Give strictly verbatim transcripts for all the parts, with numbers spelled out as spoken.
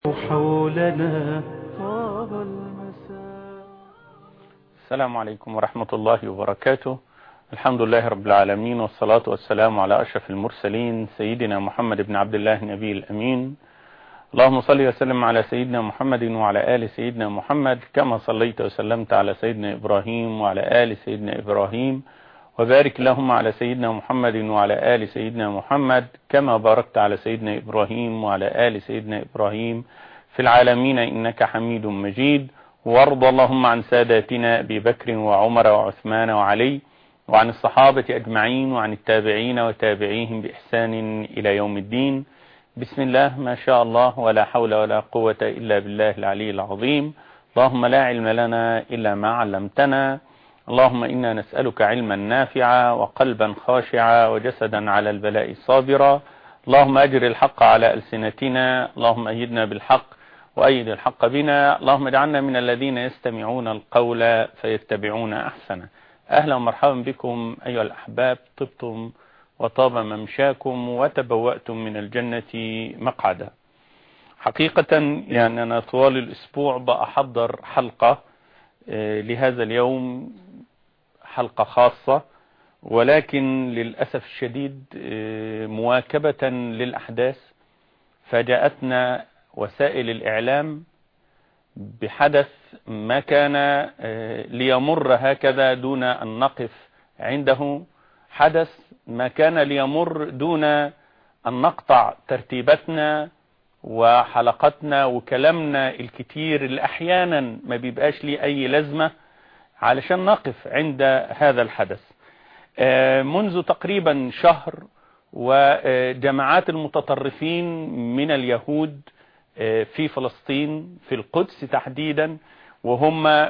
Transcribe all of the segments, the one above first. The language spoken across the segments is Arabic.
حولنا طاب المساء. السلام عليكم ورحمة الله وبركاته. الحمد لله رب العالمين، والصلاة والسلام على أشرف المرسلين سيدنا محمد بن عبد الله النبي الأمين. اللهم صل وسلم على سيدنا محمد وعلى آل سيدنا محمد كما صليت وسلمت على سيدنا إبراهيم وعلى آل سيدنا إبراهيم، وبارك اللهم على سيدنا محمد وعلى آل سيدنا محمد كما باركت على سيدنا إبراهيم وعلى آل سيدنا إبراهيم في العالمين إنك حميد مجيد. وارض اللهم عن ساداتنا أبي بكر وعمر وعثمان وعلي، وعن الصحابة أجمعين، وعن التابعين وتابعيهم بإحسان إلى يوم الدين. بسم الله ما شاء الله، ولا حول ولا قوة إلا بالله العلي العظيم. اللهم لا علم لنا إلا ما علمتنا، اللهم إنا نسألك علما نافعا وقلبا خاشعا وجسدا على البلاء صابرا. اللهم أجر الحق على ألسنتنا، اللهم أيدنا بالحق وأيد الحق بنا، اللهم اجعلنا من الذين يستمعون القول فيتبعون أحسنه. أهلا ومرحبا بكم أيها الأحباب، طبتم وطاب ممشاكم وتبوأتم من الجنة مقعدا. حقيقة يعني أنا طوال الأسبوع بأحضر حلقة لهذا اليوم، حلقة خاصة، ولكن للأسف الشديد مواكبة للأحداث فجاءتنا وسائل الإعلام بحدث ما كان ليمر هكذا دون أن نقف عنده، حدث ما كان ليمر دون أن نقطع ترتيباتنا وحلقتنا وكلامنا الكتير اللي أحيانا ما بيبقاش لي أي لازمة علشان نقف عند هذا الحدث. منذ تقريبا شهر وجماعات المتطرفين من اليهود في فلسطين في القدس تحديدا، وهم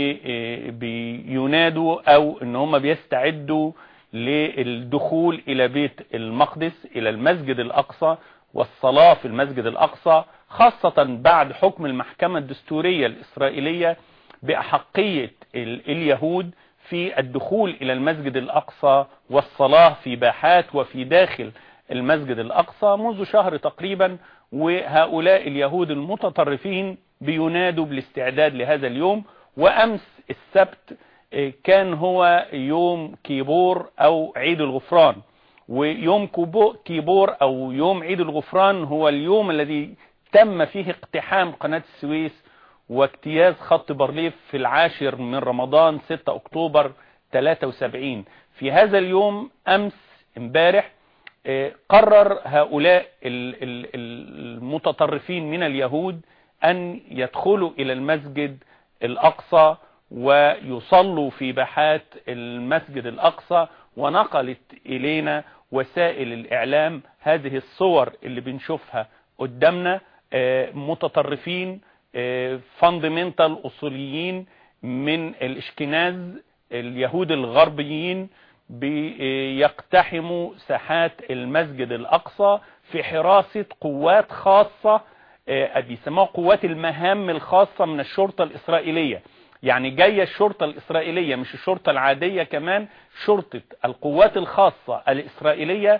بينادوا أو ان هم بيستعدوا للدخول إلى بيت المقدس، إلى المسجد الأقصى والصلاة في المسجد الأقصى، خاصة بعد حكم المحكمة الدستورية الإسرائيلية بأحقية اليهود في الدخول إلى المسجد الأقصى والصلاة في باحات وفي داخل المسجد الأقصى منذ شهر تقريبا. وهؤلاء اليهود المتطرفين بينادوا بالاستعداد لهذا اليوم. وأمس السبت كان هو يوم كيبور أو عيد الغفران، ويوم كيبور أو يوم عيد الغفران هو اليوم الذي تم فيه اقتحام قناة السويس واجتياز خط بارليف في العاشر من رمضان ستة أكتوبر ثلاثة وسبعين. في هذا اليوم أمس امبارح قرر هؤلاء المتطرفين من اليهود أن يدخلوا إلى المسجد الأقصى ويصلوا في باحات المسجد الأقصى. ونقلت إلينا وسائل الإعلام هذه الصور اللي بنشوفها قدامنا، متطرفين فاندمنتال أصوليين من الاشكناز اليهود الغربيين بيقتحموا ساحات المسجد الأقصى في حراسة قوات خاصة بيسموها قوات المهام الخاصة من الشرطة الإسرائيلية. يعني جاية الشرطة الإسرائيلية مش الشرطة العادية، كمان شرطة القوات الخاصة الإسرائيلية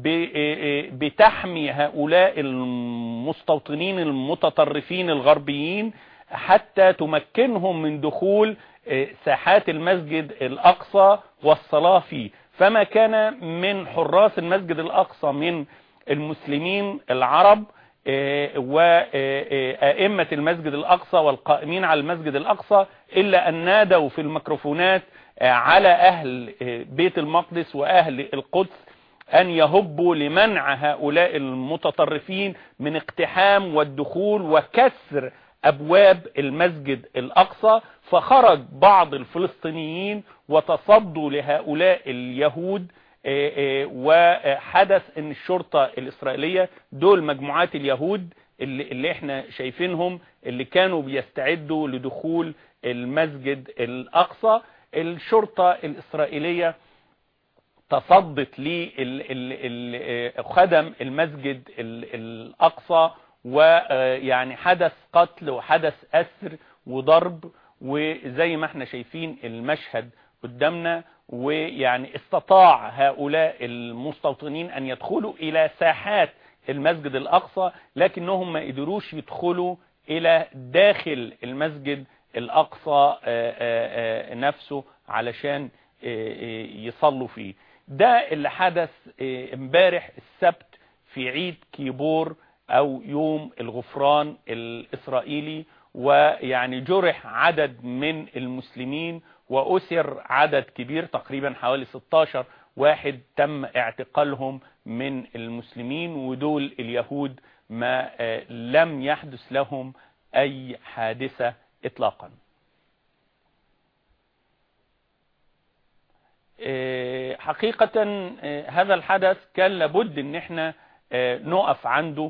بتحمي هؤلاء المستوطنين المتطرفين الغربيين حتى تمكنهم من دخول ساحات المسجد الأقصى والصلاة فيه. فما كان من حراس المسجد الأقصى من المسلمين العرب وأئمة المسجد الأقصى والقائمين على المسجد الأقصى إلا أن نادوا في الميكروفونات على أهل بيت المقدس وأهل القدس أن يهبوا لمنع هؤلاء المتطرفين من اقتحام والدخول وكسر أبواب المسجد الأقصى. فخرج بعض الفلسطينيين وتصدوا لهؤلاء اليهود، وحدث ان الشرطة الإسرائيلية دول مجموعات اليهود اللي, اللي احنا شايفينهم اللي كانوا بيستعدوا لدخول المسجد الأقصى. الشرطة الإسرائيلية تصدت لخدم المسجد الأقصى، ويعني حدث قتل وحدث أسر وضرب، وزي ما احنا شايفين المشهد قدامنا. ويعني استطاع هؤلاء المستوطنين أن يدخلوا إلى ساحات المسجد الأقصى، لكنهم ما قدروش يدخلوا إلى داخل المسجد الأقصى نفسه علشان يصلوا فيه. ده اللي حدث امبارح السبت في عيد كيبور أو يوم الغفران الإسرائيلي، ويعني جرح عدد من المسلمين وأسر عدد كبير، تقريبا حوالي ستاشر واحد تم اعتقالهم من المسلمين، ودول اليهود ما لم يحدث لهم أي حادثة إطلاقا. حقيقة هذا الحدث كان لابد ان احنا نقف عنده،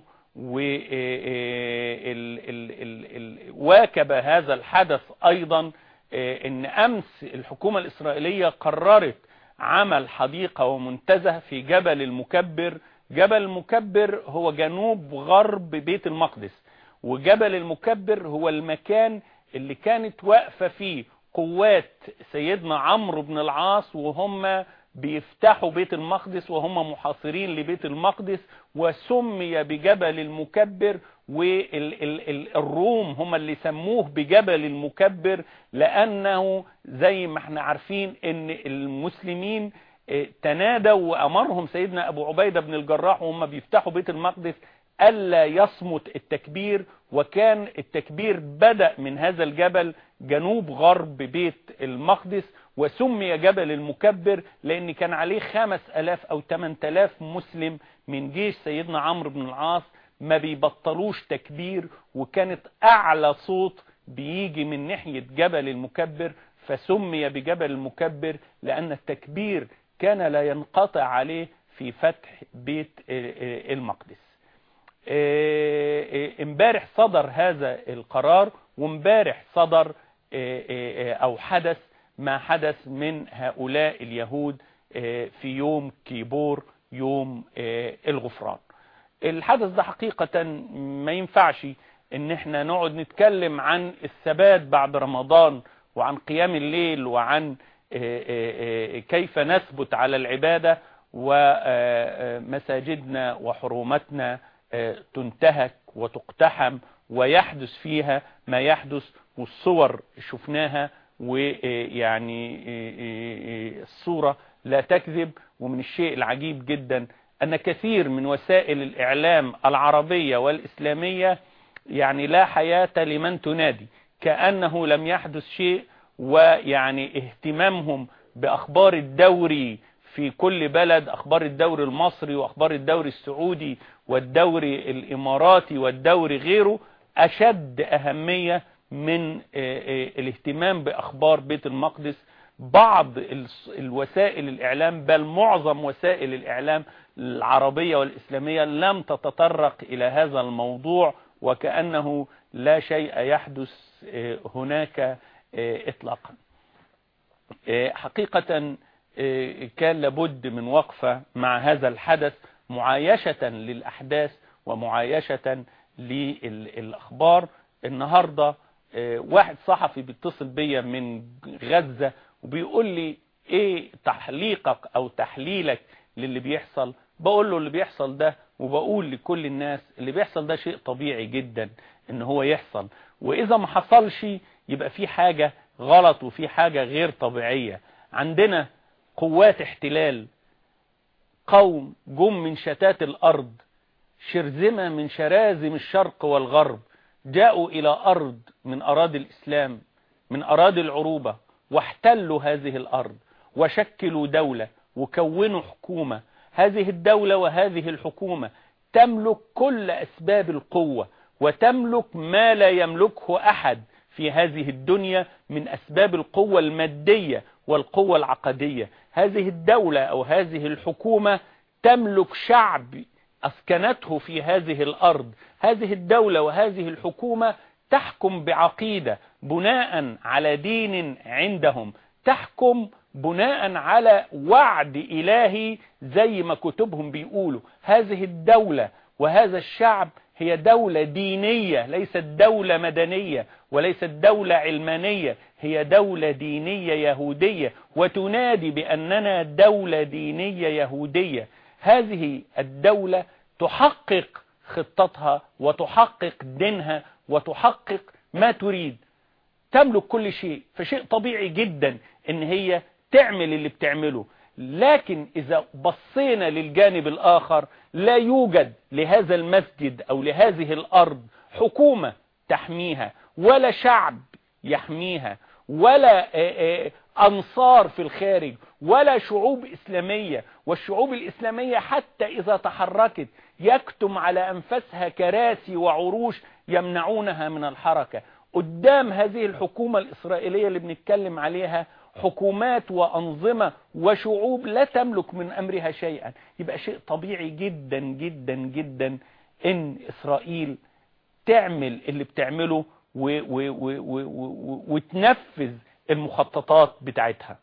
وواكب هذا الحدث ايضا ان امس الحكومة الاسرائيلية قررت عمل حديقة ومنتزه في جبل المكبر. جبل المكبر هو جنوب غرب بيت المقدس، وجبل المكبر هو المكان اللي كانت واقفة فيه قوات سيدنا عمرو بن العاص وهم بيفتحوا بيت المقدس وهم محاصرين لبيت المقدس، وسمي بجبل المكبر. والروم هم اللي سموه بجبل المكبر لأنه زي ما احنا عارفين ان المسلمين تنادوا وأمرهم سيدنا أبو عبيدة بن الجراح وهم بيفتحوا بيت المقدس ألا يصمت التكبير، وكان التكبير بدأ من هذا الجبل جنوب غرب بيت المقدس، وسمي جبل المكبر لأن كان عليه خمس ألاف أو ثمان آلاف مسلم من جيش سيدنا عمرو بن العاص ما بيبطلوش تكبير، وكانت أعلى صوت بيجي من ناحية جبل المكبر، فسمي بجبل المكبر لأن التكبير كان لا ينقطع عليه في فتح بيت المقدس. امبارح صدر هذا القرار، وامبارح صدر او حدث ما حدث من هؤلاء اليهود في يوم كيبور، يوم الغفران. الحدث ده حقيقة ما ينفعش ان احنا نقعد نتكلم عن الثبات بعد رمضان وعن قيام الليل وعن كيف نثبت على العبادة ومساجدنا وحرمتنا تنتهك وتقتحم ويحدث فيها ما يحدث، والصور شفناها، ويعني الصورة لا تكذب. ومن الشيء العجيب جدا أن كثير من وسائل الإعلام العربية والإسلامية يعني لا حياة لمن تنادي، كأنه لم يحدث شيء، ويعني اهتمامهم بأخبار الدوري في كل بلد، أخبار الدوري المصري وأخبار الدوري السعودي والدوري الإماراتي والدوري غيره أشد أهمية من الاهتمام بأخبار بيت المقدس. بعض الوسائل الإعلام بل معظم وسائل الإعلام العربية والإسلامية لم تتطرق إلى هذا الموضوع، وكأنه لا شيء يحدث هناك إطلاقا. حقيقة كان لابد من وقفة مع هذا الحدث، معايشة للأحداث ومعايشة للأخبار. النهاردة واحد صحفي بيتصل بيا من غزة وبيقول لي ايه تحليقك او تحليلك للي بيحصل. بقول له اللي بيحصل ده، وبقول لكل الناس اللي بيحصل ده شيء طبيعي جدا ان هو يحصل، واذا ما حصلش يبقى في حاجة غلط وفي حاجة غير طبيعية. عندنا قوات احتلال، قوم جم من شتات الارض، شرذمة من شرازم الشرق والغرب، جاءوا إلى أرض من أراضي الإسلام، من أراضي العروبة، واحتلوا هذه الأرض وشكلوا دولة وكونوا حكومة. هذه الدولة وهذه الحكومة تملك كل أسباب القوة، وتملك ما لا يملكه أحد في هذه الدنيا من أسباب القوة المادية والقوة العقدية. هذه الدولة أو هذه الحكومة تملك شعب أسكنته في هذه الأرض. هذه الدولة وهذه الحكومة تحكم بعقيدة بناء على دين عندهم، تحكم بناء على وعد إلهي زي ما كتبهم بيقولوا. هذه الدولة وهذا الشعب هي دولة دينية، ليست دولة مدنية وليست دولة علمانية، هي دولة دينية يهودية، وتنادي بأننا دولة دينية يهودية. هذه الدولة تحقق خطتها وتحقق دينها وتحقق ما تريد، تملك كل شيء، فشيء طبيعي جدا ان هي تعمل اللي بتعمله. لكن اذا بصينا للجانب الاخر لا يوجد لهذا المسجد او لهذه الارض حكومة تحميها ولا شعب يحميها ولا انصار في الخارج ولا شعوب اسلامية. والشعوب الاسلامية حتى اذا تحركت يكتم على انفسها كراسي وعروش يمنعونها من الحركة. قدام هذه الحكومة الإسرائيلية اللي بنتكلم عليها حكومات وأنظمة وشعوب لا تملك من أمرها شيئا. يبقى شيء طبيعي جدا جدا جدا إن إسرائيل تعمل اللي بتعمله و و و و و وتنفذ المخططات بتاعتها.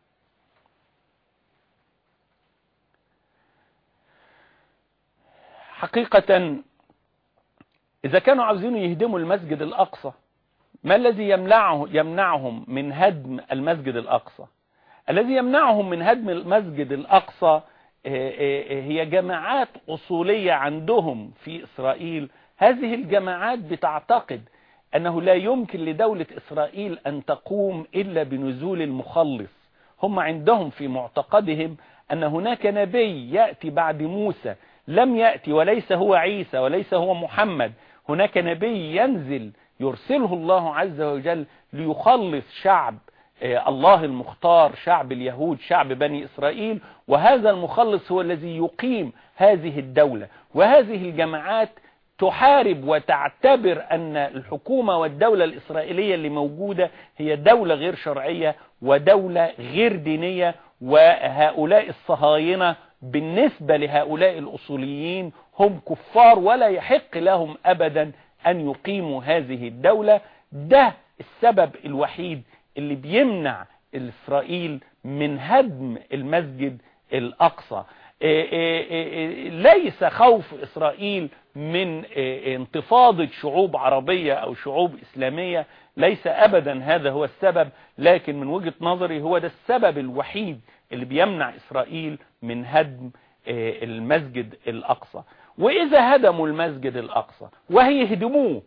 حقيقة إذا كانوا عاوزين يهدموا المسجد الأقصى، ما الذي يمنعه يمنعهم من هدم المسجد الأقصى؟ الذي يمنعهم من هدم المسجد الأقصى هي جماعات أصولية عندهم في إسرائيل. هذه الجماعات بتعتقد أنه لا يمكن لدولة إسرائيل أن تقوم إلا بنزول المخلص. هم عندهم في معتقدهم أن هناك نبي يأتي بعد موسى لم يأتي، وليس هو عيسى وليس هو محمد. هناك نبي ينزل يرسله الله عز وجل ليخلص شعب الله المختار، شعب اليهود، شعب بني إسرائيل، وهذا المخلص هو الذي يقيم هذه الدولة. وهذه الجماعات تحارب وتعتبر أن الحكومة والدولة الإسرائيلية اللي موجودة هي دولة غير شرعية ودولة غير دينية. وهؤلاء الصهاينة بالنسبة لهؤلاء الأصوليين هم كفار ولا يحق لهم أبدا أن يقيموا هذه الدولة. ده السبب الوحيد اللي بيمنع إسرائيل من هدم المسجد الأقصى. ليس خوف إسرائيل من انتفاضة شعوب عربية أو شعوب إسلامية، ليس أبدا هذا هو السبب، لكن من وجهة نظري هو ده السبب الوحيد اللي بيمنع إسرائيل من هدم المسجد الأقصى. وإذا هدموا المسجد الأقصى وهيهدموه،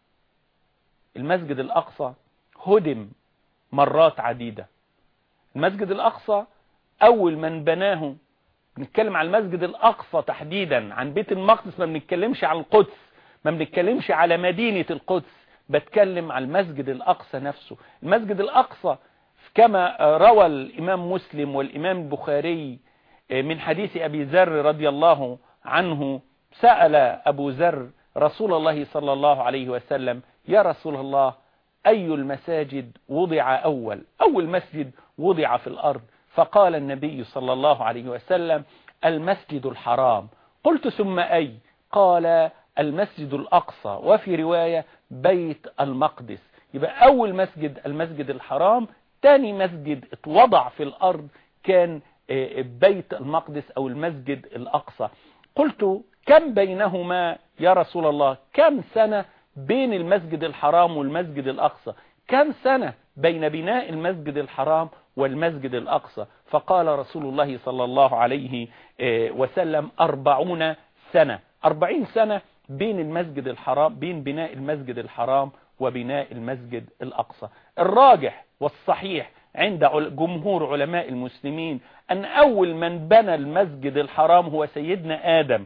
المسجد الأقصى هدم مرات عديدة. المسجد الأقصى أول من بناه، بنتكلم عن المسجد الأقصى تحديدا، عن بيت المقدس، ما بنتكلمش عن القدس، ما بنتكلمش على مدينة القدس، بتكلم عن المسجد الأقصى نفسه. المسجد الأقصى كما روى الإمام مسلم والإمام البخاري من حديث أبي ذر رضي الله عنه، سأل أبو ذر رسول الله صلى الله عليه وسلم: يا رسول الله، أي المساجد وضع أول أول مسجد وضع في الأرض؟ فقال النبي صلى الله عليه وسلم: المسجد الحرام. قلت: ثم أي؟ قال: المسجد الأقصى، وفي رواية بيت المقدس. يبقى أول مسجد المسجد الحرام، تاني مسجد اتوضع في الأرض كان بيت المقدس أو المسجد الأقصى. قلت: كم بينهما يا رسول الله؟ كم سنة بين المسجد الحرام والمسجد الأقصى؟ كم سنة بين بناء المسجد الحرام والمسجد الأقصى؟ فقال رسول الله صلى الله عليه وسلم: أربعون سنة. أربعين سنة بين المسجد الحرام، بين بناء المسجد الحرام وبناء المسجد الأقصى. الراجح والصحيح عند جمهور علماء المسلمين أن أول من بنى المسجد الحرام هو سيدنا آدم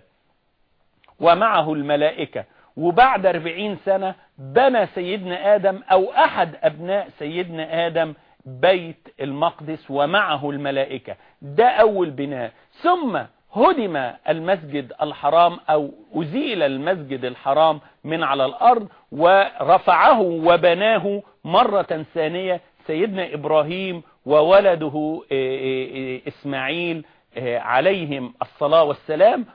ومعه الملائكة، وبعد أربعين سنة بنى سيدنا آدم أو أحد أبناء سيدنا آدم بيت المقدس ومعه الملائكة. ده أول بناء. ثم هدم المسجد الحرام أو أزيل المسجد الحرام من على الأرض ورفعه وبناه مرة ثانية سيدنا إبراهيم وولده إسماعيل عليهم الصلاة والسلام.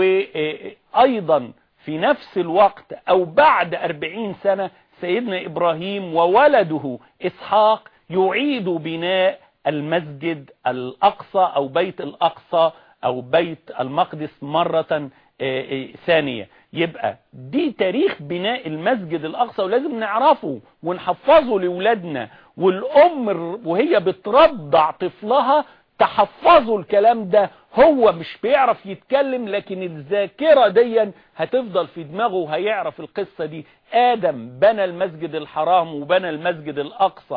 وأيضا في نفس الوقت أو بعد أربعين سنة سيدنا إبراهيم وولده إسحاق يعيد بناء المسجد الأقصى أو بيت الأقصى أو بيت المقدس مرة ثانية. يبقى دي تاريخ بناء المسجد الأقصى ولازم نعرفه ونحفظه لأولادنا، والأم وهي بترضع طفلها تحفظوا الكلام ده. هو مش بيعرف يتكلم، لكن الذاكرة دي هتفضل في دماغه وهيعرف القصة دي. آدم بنى المسجد الحرام وبنى المسجد الأقصى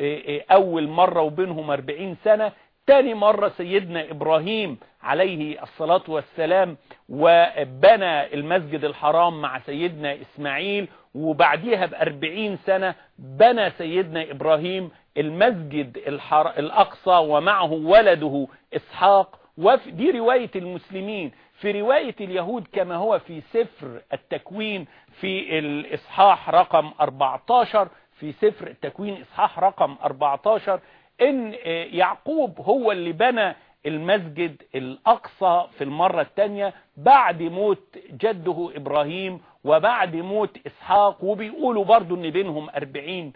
أول مرة وبينهم أربعين سنة. تاني مرة سيدنا إبراهيم عليه الصلاة والسلام وبنى المسجد الحرام مع سيدنا إسماعيل، وبعديها بأربعين سنة بنى سيدنا إبراهيم المسجد الأقصى ومعه ولده إسحاق. ودي رواية المسلمين. في رواية اليهود كما هو في سفر التكوين في الإصحاح رقم أربعة عشر، في سفر التكوين إصحاح رقم أربعة عشر، إن يعقوب هو اللي بنى المسجد الأقصى في المرة الثانية بعد موت جده إبراهيم وبعد موت إسحاق. وبيقولوا برضو إن بينهم أربعين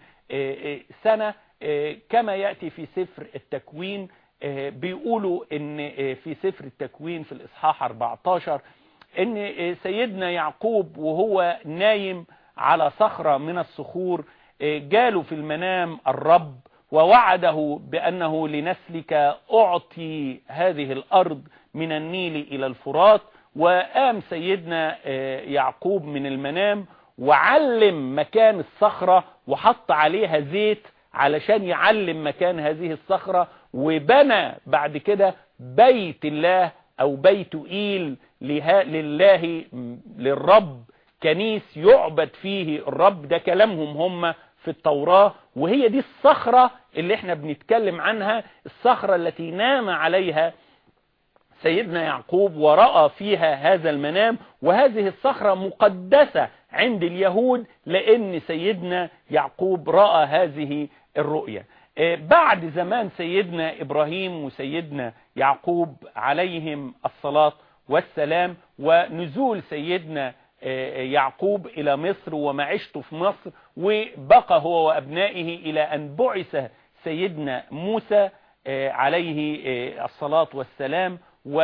سنة كما يأتي في سفر التكوين. بيقولوا إن في سفر التكوين في الإصحاح أربعة عشر إن سيدنا يعقوب وهو نايم على صخرة من الصخور جاله في المنام الرب ووعده بأنه لنسلك أعطي هذه الأرض من النيل إلى الفرات. وقام سيدنا يعقوب من المنام وعلم مكان الصخرة وحط عليها زيت علشان يعلم مكان هذه الصخرة، وبنى بعد كده بيت الله أو بيت إيل لله للرب، كنيس يعبد فيه الرب. ده كلامهم هم في التوراة، وهي دي الصخرة اللي احنا بنتكلم عنها، الصخرة التي نام عليها سيدنا يعقوب ورأى فيها هذا المنام. وهذه الصخرة مقدسة عند اليهود لأن سيدنا يعقوب رأى هذه الرؤية. بعد زمان سيدنا إبراهيم وسيدنا يعقوب عليهم الصلاة والسلام ونزول سيدنا يعقوب إلى مصر ومعيشته في مصر، وبقى هو وأبنائه إلى أن بعث سيدنا موسى عليه الصلاة والسلام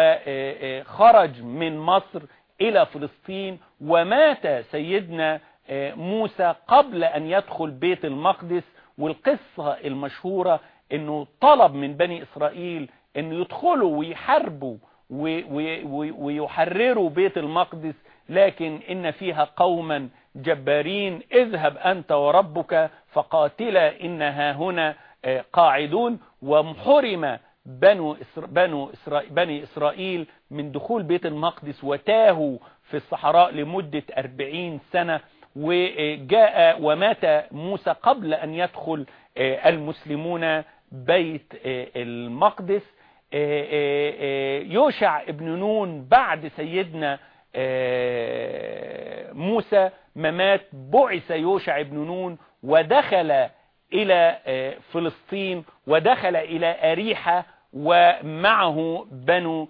وخرج من مصر إلى فلسطين. ومات سيدنا موسى قبل أن يدخل بيت المقدس. والقصة المشهورة أنه طلب من بني إسرائيل أن يدخلوا ويحاربوا ويحرروا بيت المقدس، لكن إن فيها قوما جبارين، اذهب أنت وربك فقاتلا إنها هنا قاعدون. ومحرم بنو بنو إسرائيل بني إسرائيل من دخول بيت المقدس وتاهوا في الصحراء لمدة أربعين سنة. وجاء ومات موسى قبل أن يدخل المسلمون بيت المقدس. يوشع ابن نون بعد سيدنا موسى ممات بعث يوشع ابن نون ودخل إلى فلسطين ودخل إلى أريحة ومعه بنو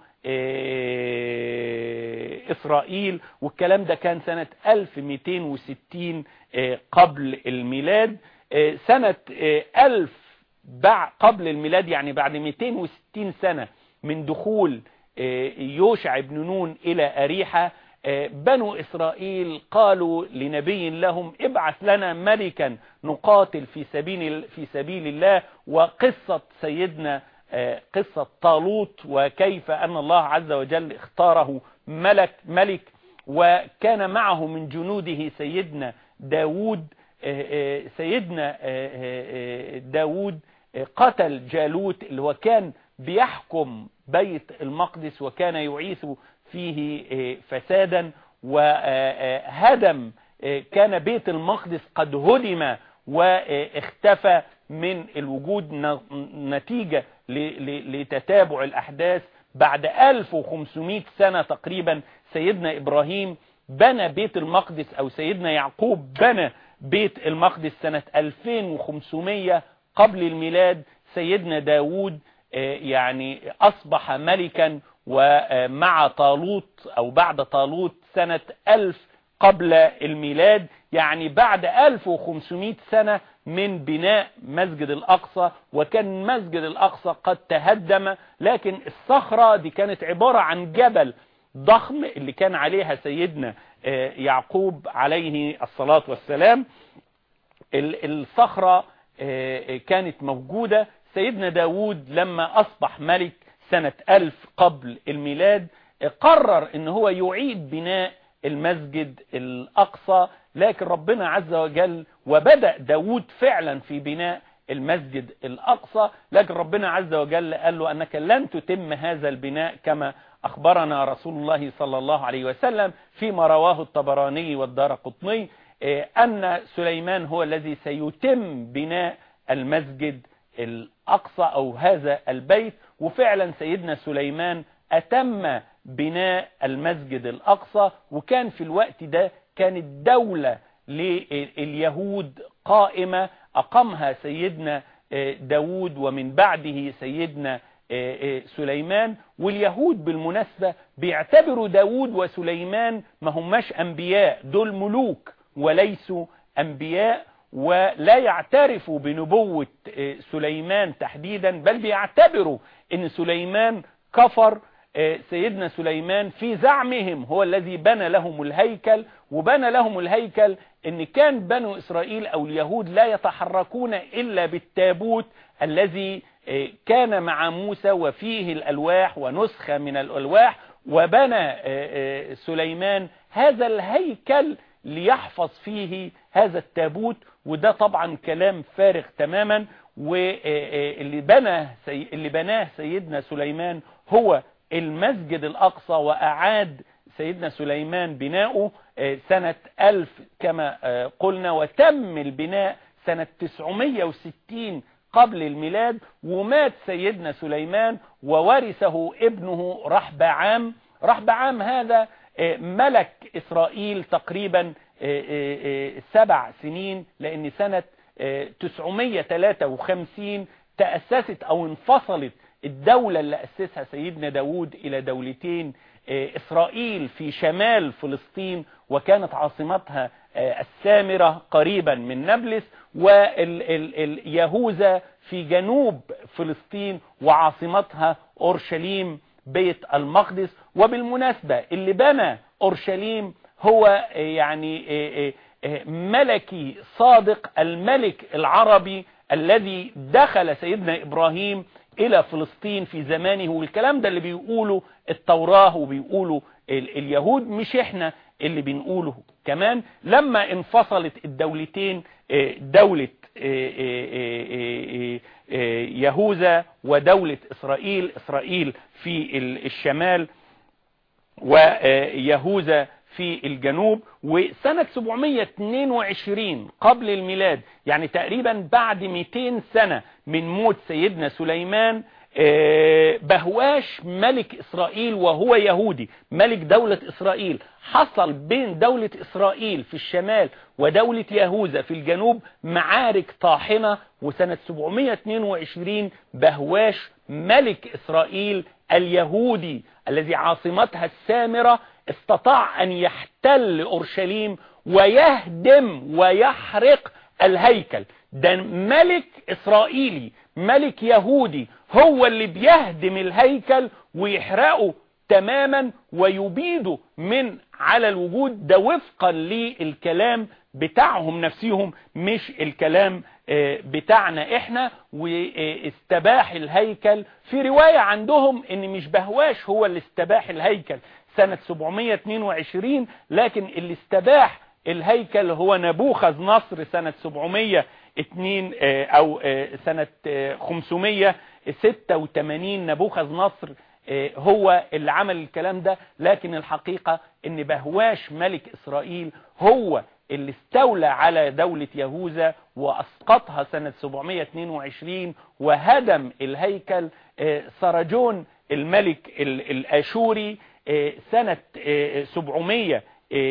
إسرائيل. والكلام ده كان سنة ألف ومئتين وستين قبل الميلاد. سنة ألف قبل الميلاد يعني بعد مئتين وستين سنة من دخول يوشع بن نون إلى أريحة، بنو إسرائيل قالوا لنبي لهم ابعث لنا ملكا نقاتل في سبيل في سبيل الله. وقصة سيدنا قصة طالوت وكيف أن الله عز وجل اختاره ملك ملك وكان معه من جنوده سيدنا داود. سيدنا داود قتل جالوت اللي هو كان بيحكم بيت المقدس وكان يعيث فيه فسادا وهدم. كان بيت المقدس قد هدم واختفى من الوجود نتيجة لتتابع الأحداث. بعد ألف وخمسمائة سنة تقريبا سيدنا إبراهيم بنى بيت المقدس أو سيدنا يعقوب بنى بيت المقدس سنة ألفين وخمسمائة قبل الميلاد. سيدنا داود يعني أصبح ملكا ومع طالوت أو بعد طالوت سنة ألف قبل الميلاد، يعني بعد ألف وخمسمائة سنة من بناء مسجد الأقصى. وكان مسجد الأقصى قد تهدم، لكن الصخرة دي كانت عبارة عن جبل ضخم اللي كان عليها سيدنا يعقوب عليه الصلاة والسلام. الصخرة كانت موجودة. سيدنا داود لما أصبح ملك سنة ألف قبل الميلاد قرر ان هو يعيد بناء المسجد الأقصى، لكن ربنا عز وجل وبدأ داود فعلا في بناء المسجد الأقصى، لكن ربنا عز وجل قال له أنك لن تتم هذا البناء كما أخبرنا رسول الله صلى الله عليه وسلم فيما رواه الطبراني والدارقطني أن سليمان هو الذي سيتم بناء المسجد الأقصى أو هذا البيت. وفعلا سيدنا سليمان أتم بناء المسجد الأقصى، وكان في الوقت ده كانت دولة لليهود قائمة أقامها سيدنا داود ومن بعده سيدنا سليمان. واليهود بالمناسبة بيعتبروا داود وسليمان ما هماش أنبياء، دول ملوك وليسوا أنبياء، ولا يعترفوا بنبوة سليمان تحديدا، بل بيعتبروا ان سليمان كفر. سيدنا سليمان في زعمهم هو الذي بنى لهم الهيكل، وبنى لهم الهيكل ان كان بنو اسرائيل او اليهود لا يتحركون الا بالتابوت الذي كان مع موسى وفيه الالواح ونسخة من الالواح، وبنى سليمان هذا الهيكل ليحفظ فيه هذا التابوت. وده طبعا كلام فارغ تماما، واللي بناه سي... اللي بناه سيدنا سليمان هو المسجد الأقصى، وأعاد سيدنا سليمان بناؤه سنة ألف كما قلنا، وتم البناء سنة تسعمائة وستين قبل الميلاد. ومات سيدنا سليمان وورثه ابنه رحبعام. رحبعام هذا ملك إسرائيل تقريبا سبع سنين، لأن سنة تسعمائة وثلاثة وخمسين تأسست أو انفصلت الدولة اللي أسسها سيدنا داود إلى دولتين، إسرائيل في شمال فلسطين وكانت عاصمتها السامرة قريبا من نابلس، واليهوذا في جنوب فلسطين وعاصمتها أورشليم بيت المقدس. وبالمناسبة اللي بنى أورشليم هو يعني ملكي صادق، الملك العربي الذي دخل سيدنا إبراهيم إلى فلسطين في زمانه. والكلام ده اللي بيقوله التوراة وبيقوله اليهود، مش احنا اللي بنقوله. كمان لما انفصلت الدولتين، دولة يهوذا ودولة إسرائيل، إسرائيل في الشمال ويهوذا في الجنوب، وسنة سبعمائة واثنين وعشرين قبل الميلاد، يعني تقريبا بعد مئتين سنة من موت سيدنا سليمان، بهواش ملك إسرائيل وهو يهودي ملك دولة إسرائيل، حصل بين دولة إسرائيل في الشمال ودولة يهوذا في الجنوب معارك طاحنة. وسنة سبعمائة واثنين وعشرين بهواش ملك إسرائيل اليهودي الذي عاصمتها السامرة استطاع أن يحتل أورشليم ويهدم ويحرق الهيكل. ده ملك إسرائيلي ملك يهودي هو اللي بيهدم الهيكل ويحرقه تماما ويبيده من على الوجود. ده وفقا للكلام بتاعهم نفسهم مش الكلام بتاعنا احنا. واستباح الهيكل في رواية عندهم ان مش بهواش هو اللي استباح الهيكل سنة سبعمائة واثنين وعشرين، لكن اللي استباح الهيكل هو نبوخذ نصر سنة سبعمائة واثنين او سنة خمسمائة وستة وثمانين. نبوخذ نصر هو اللي عمل الكلام ده، لكن الحقيقة ان بهواش ملك اسرائيل هو اللي استولى على دولة يهوذا واسقطها سنة سبعمائة واثنين وعشرين وهدم الهيكل. سرجون الملك الاشوري سنة سبعمائة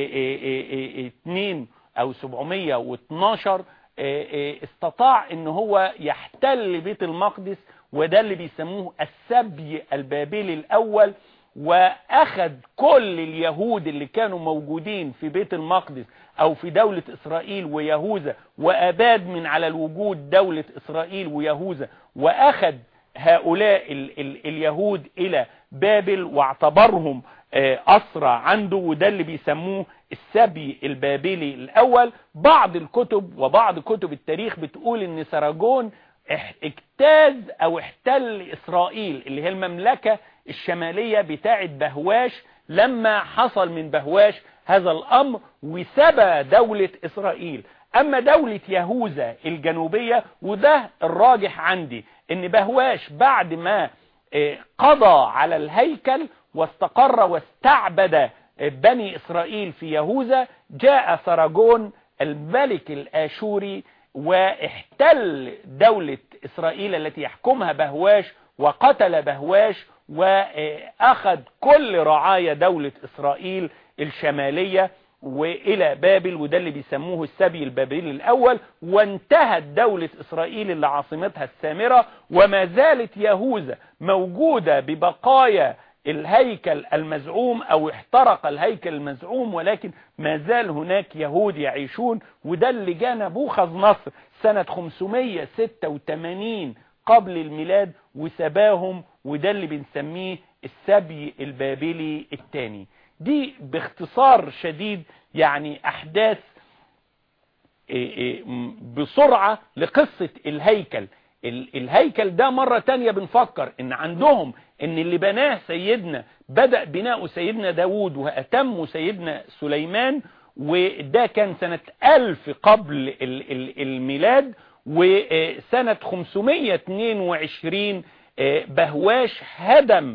واثنين او سبعمائة واثناشر استطاع ان هو يحتل بيت المقدس، وده اللي بيسموه السبي البابلي الاول. واخذ كل اليهود اللي كانوا موجودين في بيت المقدس او في دولة اسرائيل ويهوذا، واباد من على الوجود دولة اسرائيل ويهوذا، واخذ هؤلاء ال ال اليهود الى بابل واعتبرهم اسرى عنده، وده اللي بيسموه السبي البابلي الاول. بعض الكتب وبعض كتب التاريخ بتقول ان سرجون اجتاز او احتل اسرائيل اللي هي المملكة الشمالية بتاعت بهواش، لما حصل من بهواش هذا الامر وسبى دولة اسرائيل. اما دولة يهوذا الجنوبية، وده الراجح عندي، ان بهواش بعد ما قضى على الهيكل واستقر واستعبد بني اسرائيل في يهوذا، جاء سراجون الملك الاشوري واحتل دولة اسرائيل التي يحكمها بهواش، وقتل بهواش واخذ كل رعايا دولة اسرائيل الشمالية والى بابل، وده اللي بيسموه السبي البابلي الاول. وانتهت دولة اسرائيل اللي عاصمتها السامرة، وما زالت يهوذا موجودة ببقايا الهيكل المزعوم، او احترق الهيكل المزعوم، ولكن ما زال هناك يهود يعيشون. وده اللي جاء نبوخذ نصر سنة خمسمائة وستة وثمانين قبل الميلاد وسباهم، وده اللي بنسميه السبي البابلي الثاني. دي باختصار شديد يعني احداث بسرعة لقصة الهيكل. الهيكل ده مرة تانية بنفكر ان عندهم ان اللي بناه سيدنا بدأ بناء سيدنا داود وأتمه سيدنا سليمان، وده كان سنة ألف قبل الميلاد. وسنة خمسمائة واثنين وعشرين بهواش هدم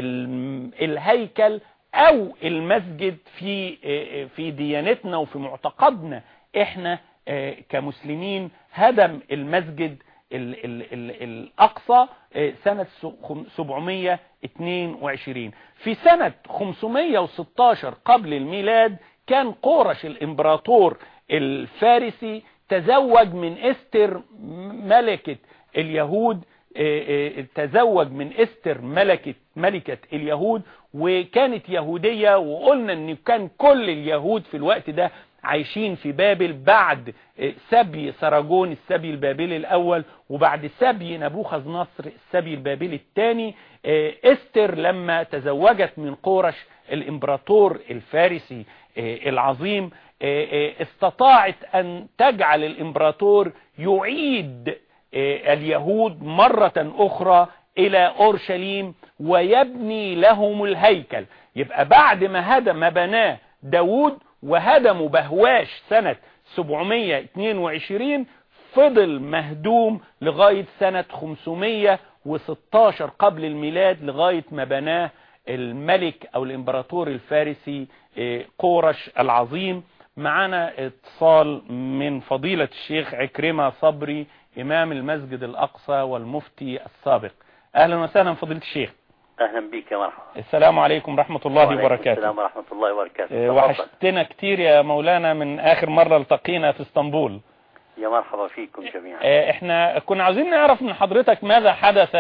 الهيكل او المسجد في في ديانتنا وفي معتقدنا احنا كمسلمين، هدم المسجد ال ال ال الأقصى سنة سبعمائة واثنين وعشرين. في سنة خمسمائة وستة عشر قبل الميلاد كان قورش الإمبراطور الفارسي تزوج من استر ملكة اليهود، تزوج من استر ملكة ملكة اليهود، وكانت يهودية. وقلنا ان كان كل اليهود في الوقت ده عايشين في بابل بعد سبي سراجون السبي البابلي الاول، وبعد سبي نبوخذ نصر السبي البابلي الثاني. استر لما تزوجت من قورش الامبراطور الفارسي العظيم استطاعت ان تجعل الامبراطور يعيد اليهود مرة اخرى الى اورشليم ويبني لهم الهيكل. يبقى بعد ما هدم ما بناه داود وهدموا بهواش سنة سبعمائة واثنين وعشرين، فضل مهدوم لغاية سنة خمسمائة وستة عشر قبل الميلاد، لغاية ما بناه الملك او الامبراطور الفارسي قورش العظيم. معنا اتصال من فضيلة الشيخ عكرمة صبري، امام المسجد الاقصى والمفتي السابق. اهلا وسهلا فضيلة الشيخ. اهلا بك يا مرحبا. السلام عليكم ورحمة الله وبركاته. السلام ورحمة الله وبركاته. وحشتنا كتير يا مولانا من اخر مرة التقينا في اسطنبول. يا مرحبا فيكم جميعا. احنا كنا عاوزين نعرف من حضرتك ماذا حدث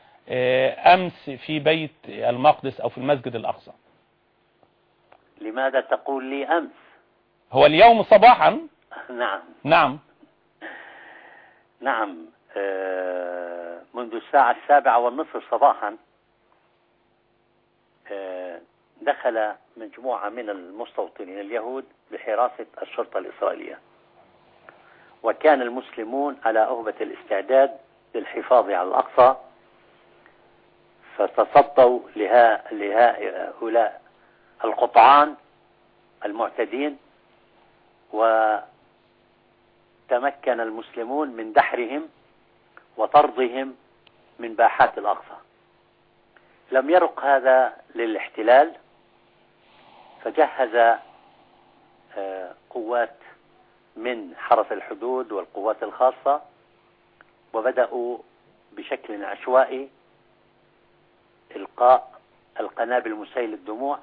امس في بيت المقدس او في المسجد الاقصى. لماذا تقول لي امس؟ هو اليوم صباحا. نعم نعم نعم منذ الساعة السابعة والنصف صباحا دخل مجموعة من المستوطنين اليهود بحراسة الشرطة الإسرائيلية، وكان المسلمون على أهبة الاستعداد للحفاظ على الأقصى، فتصدوا لهؤلاء القطعان المعتدين، وتمكن المسلمون من دحرهم وطردهم من باحات الأقصى. لم يرق هذا للاحتلال، فجهز قوات من حرس الحدود والقوات الخاصة، وبدأوا بشكل عشوائي إلقاء القنابل مسيل الدموع،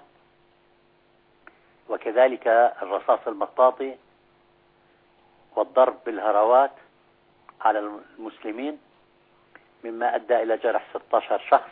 وكذلك الرصاص المطاطي والضرب بالهروات على المسلمين، مما أدى إلى جرح ستة عشر شخص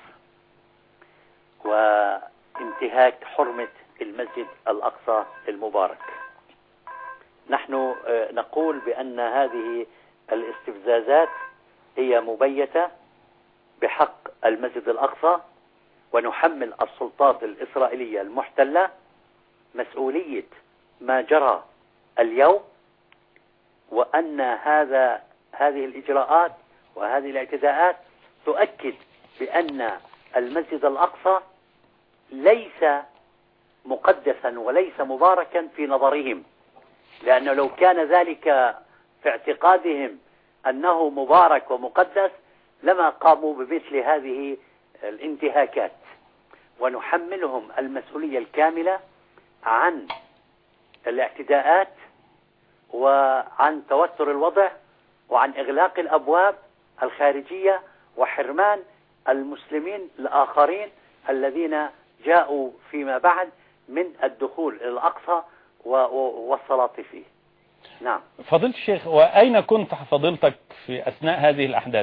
وانتهاك حرمة المسجد الأقصى المبارك. نحن نقول بأن هذه الاستفزازات هي مبيتة بحق المسجد الأقصى، ونحمل السلطات الإسرائيلية المحتلة مسؤولية ما جرى اليوم، وأن هذا هذه الإجراءات وهذه الاعتداءات تؤكد بأن المسجد الأقصى ليس مقدسا وليس مباركا في نظرهم، لأنه لو كان ذلك في اعتقادهم أنه مبارك ومقدس لما قاموا بمثل هذه الانتهاكات. ونحملهم المسؤولية الكاملة عن الاعتداءات وعن توتر الوضع وعن إغلاق الأبواب الخارجية وحرمان المسلمين الآخرين الذين جاءوا فيما بعد من الدخول إلى الأقصى والصلاة فيه. نعم. فضيلة الشيخ، وأين كنت فضيلتك في أثناء هذه الأحداث؟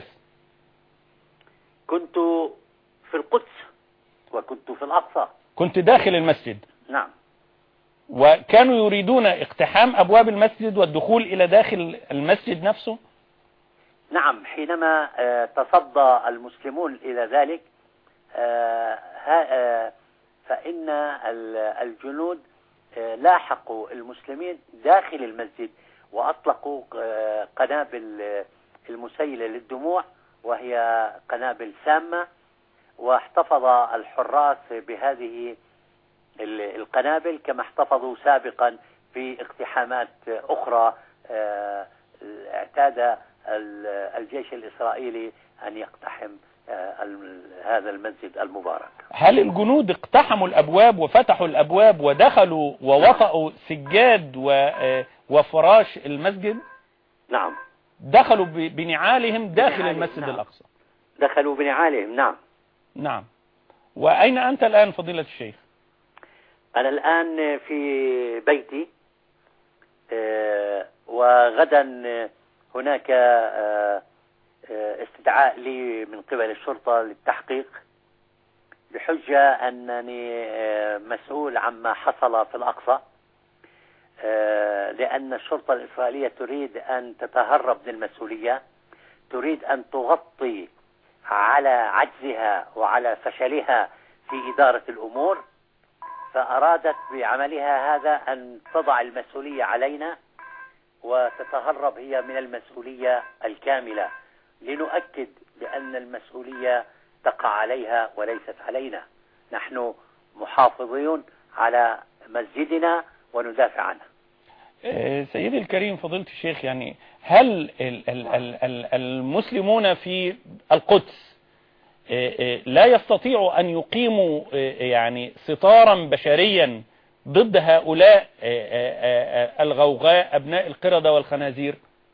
كنت في القدس وكنت في الأقصى. كنت داخل المسجد؟ نعم. وكانوا يريدون اقتحام أبواب المسجد والدخول إلى داخل المسجد نفسه؟ نعم، حينما تصدى المسلمون إلى ذلك فإن الجنود لاحقوا المسلمين داخل المسجد وأطلقوا قنابل المسيلة للدموع، وهي قنابل سامة، واحتفظ الحراس بهذه القنابل كما احتفظوا سابقا في اقتحامات أخرى اعتاد الجيش الإسرائيلي أن يقتحم هذا المسجد المبارك. هل الجنود اقتحموا الأبواب وفتحوا الأبواب ودخلوا ووطئوا سجاد وفراش المسجد؟ نعم. دخلوا بنعالهم داخل المسجد نعم. الأقصى. دخلوا بنعالهم. نعم. نعم. وأين أنت الآن فضيلة الشيخ؟ أنا الآن في بيتي، وغدا هناك استدعاء لي من قبل الشرطة للتحقيق بحجة أنني مسؤول عما حصل في الأقصى، لأن الشرطة الإسرائيلية تريد أن تتهرب من المسؤولية، تريد أن تغطي على عجزها وعلى فشلها في إدارة الأمور، فأرادت بعملها هذا أن تضع المسؤولية علينا وتتهرب هي من المسؤولية الكاملة، لنؤكد بأن المسؤولية تقع عليها وليست علينا. نحن محافظون على مسجدنا وندافع عنه. سيدي الكريم فضيلة الشيخ، يعني هل المسلمون في القدس لا يستطيعوا أن يقيموا يعني ستارا بشريا ضد هؤلاء الغوغاء أبناء القردة والخنازير؟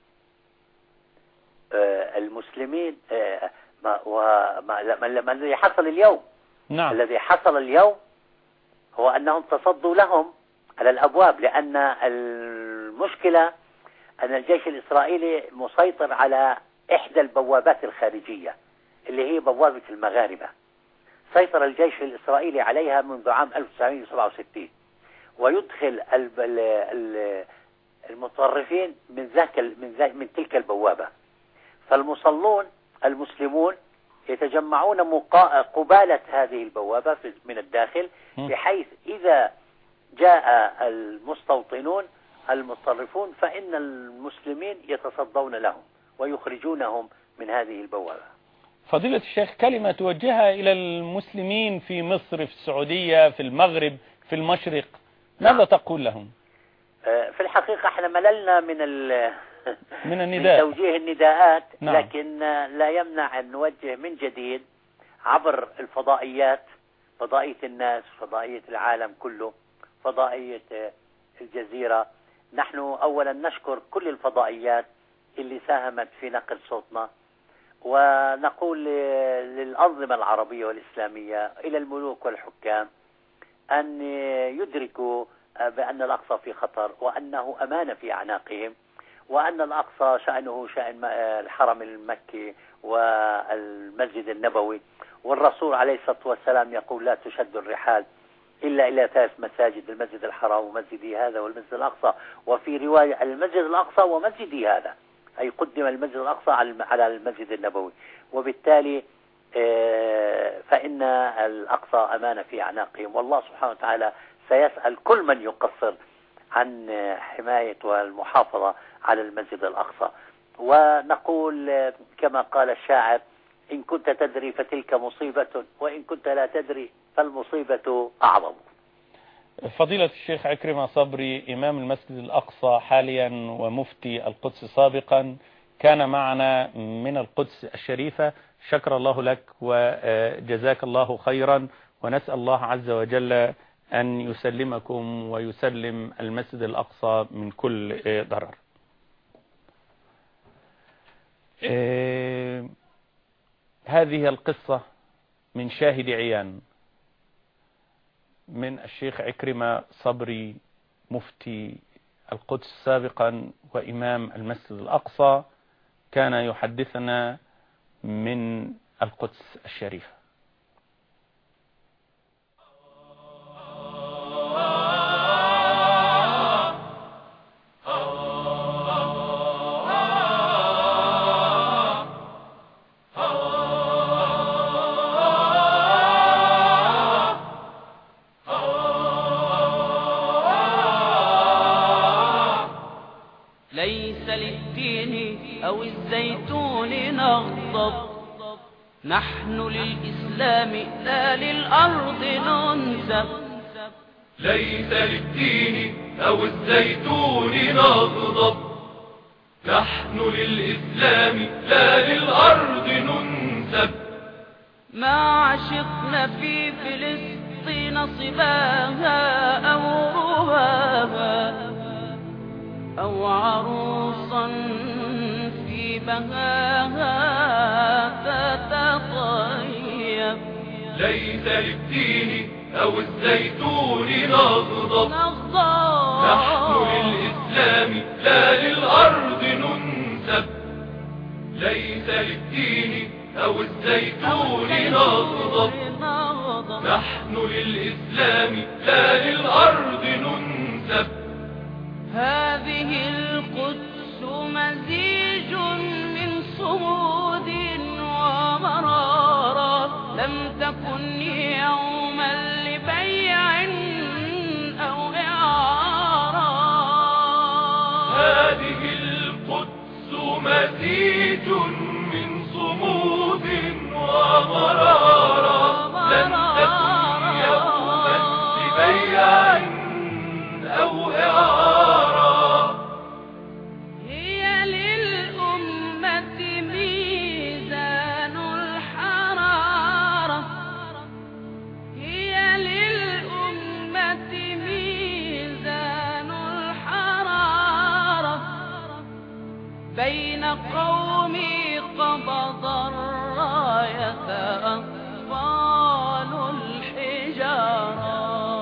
المسلمين ما وما الذي حصل اليوم؟ نعم. الذي حصل اليوم هو أنهم تصدوا لهم على الأبواب، لأن المشكلة أن الجيش الإسرائيلي مسيطر على إحدى البوابات الخارجية اللي هي بوابة المغاربة. سيطر الجيش الإسرائيلي عليها منذ عام ألف وتسعمائة وسبعة وستين، ويدخل المتطرفين من ذاك من ذاك من تلك البوابة. فالمصلون المسلمون يتجمعون قبالة هذه البوابة من الداخل، بحيث إذا جاء المستوطنون المتطرفون فإن المسلمين يتصدون لهم ويخرجونهم من هذه البوابة. فضيلة الشيخ، كلمة توجهها إلى المسلمين في مصر، في السعودية، في المغرب، في المشرق، ماذا تقول لهم؟ في الحقيقة احنا مللنا من من النداء، من توجيه النداءات. نعم. لكن لا يمنع أن نوجه من جديد عبر الفضائيات، فضائية الناس، فضائية العالم كله، فضائية الجزيرة. نحن أولا نشكر كل الفضائيات اللي ساهمت في نقل صوتنا، ونقول للأنظمة العربية والإسلامية إلى الملوك والحكام أن يدركوا بأن الأقصى في خطر، وأنه أمانة في أعناقهم، وأن الأقصى شأنه شأن الحرم المكي والمسجد النبوي، والرسول عليه الصلاة والسلام يقول لا تشد الرحال إلا إلى ثلاث مساجد: المسجد الحرام ومسجدي هذا والمسجد الأقصى، وفي رواية المسجد الأقصى ومسجدي هذا، أي قدم المسجد الأقصى على المسجد النبوي. وبالتالي فإن الأقصى أمانة في أعناقهم، والله سبحانه وتعالى سيسأل كل من يقصر عن حماية والمحافظة على المسجد الأقصى. ونقول كما قال الشاعر: إن كنت تدري فتلك مصيبة، وإن كنت لا تدري فالمصيبة أعظم. فضيلة الشيخ عكرمة صبري، إمام المسجد الأقصى حاليا ومفتي القدس سابقا، كان معنا من القدس الشريفة. شكر الله لك وجزاك الله خيرا، ونسأل الله عز وجل أن يسلمكم ويسلم المسجد الأقصى من كل ضرر. هذه القصة من شاهد عيان من الشيخ عكرمة صبري، مفتي القدس سابقا وإمام المسجد الأقصى، كان يحدثنا من القدس الشريفة. ليس للتين أو الزيتون نغضب، نحن للإسلام لا للأرض ننسب. ليس للتين أو الزيتون نغضب، نحن للإسلام لا للأرض ننسب. ما عشقنا في فلسطين صباها أو رباها، أو عروسا في بهاها فتطيب. ليس للتين أو الزيتون نغضب، نحن للإسلام لا للأرض ننسب. ليس للتين أو الزيتون نغضب، نحن للإسلام لا للأرض ننسب. هذه القدس مزيج من صمود ومرارة، لم تكن يوما لبيع أو إعارة. هذه القدس مزيج من صمود ومرارة، لم تكن يوما لبيع أو إعارة. بين قومي قبض الراية أطفال الحجارة.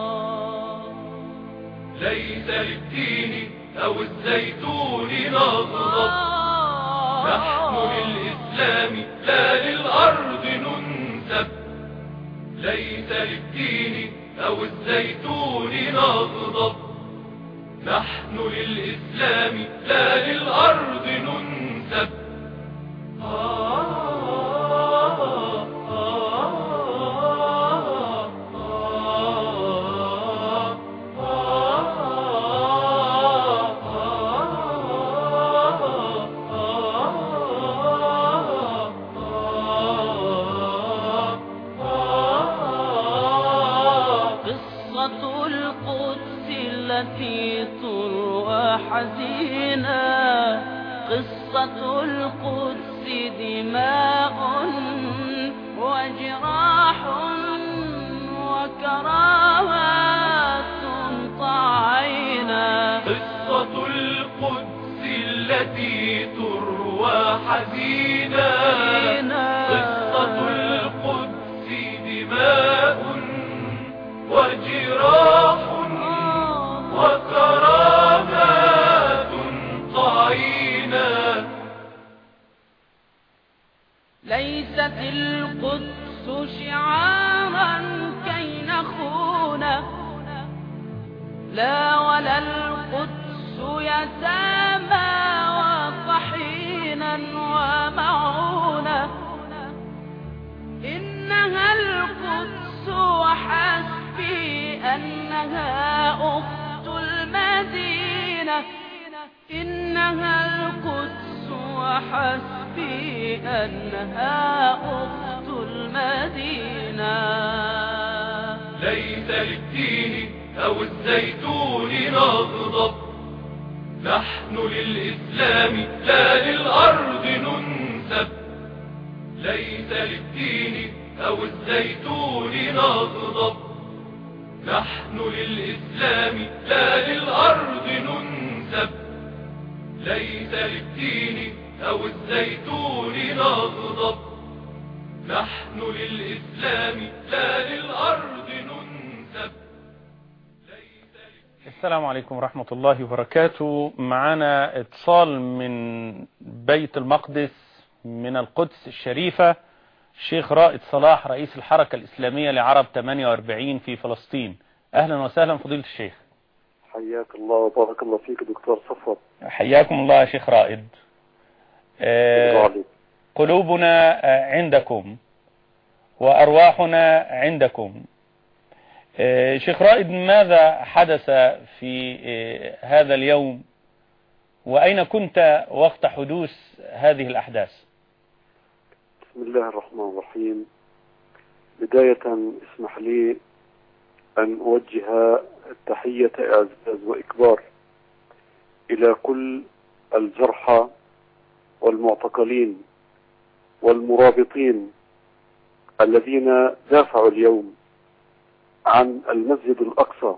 ليس للتين أو الزيتون نغضب، نحن للإسلام لا للأرض ننسب. ليس للتين أو الزيتون نغضب، نحن للإسلام لا للأرض ننسب. قصة القدس التي تروى حزينة، قصة القدس دماء وجراح وكرامات طعينة. قصة القدس التي تروى حزينة، قصة القدس دماء وجراح وكرامات طعينة. ليست القدس شعارا كي نخون، لا ولا القدس يتامى وطحينا ومعونة. إنها القدس وحسبي أنها أخت المدينة، إنها القدس وحسبي أنها أخت المدينة. ليس للدين أو الزيتون نغضب، نحن للإسلام لا للأرض ننسب. ليس للدين أو الزيتون نغضب، نحن للإسلام لا للأرض ننسب. ليس للدين أو الزيتون نغضب، نحن للإسلام لا للأرض ننسب. السلام عليكم ورحمة الله وبركاته. معنا اتصال من بيت المقدس من القدس الشريفة، الشيخ رائد صلاح رئيس الحركة الإسلامية لعرب ثمانية وأربعين في فلسطين. أهلا وسهلا فضيلة الشيخ. حياك الله وبارك الله فيك دكتور صفوت. حياكم الله يا شيخ رائد. آه قلوبنا عندكم وأرواحنا عندكم. آه شيخ رائد، ماذا حدث في آه هذا اليوم، وأين كنت وقت حدوث هذه الأحداث؟ بسم الله الرحمن الرحيم. بداية اسمح لي أن أوجه تحية إعزاز وإكبار إلى كل الجرحى والمعتقلين والمرابطين الذين دافعوا اليوم عن المسجد الأقصى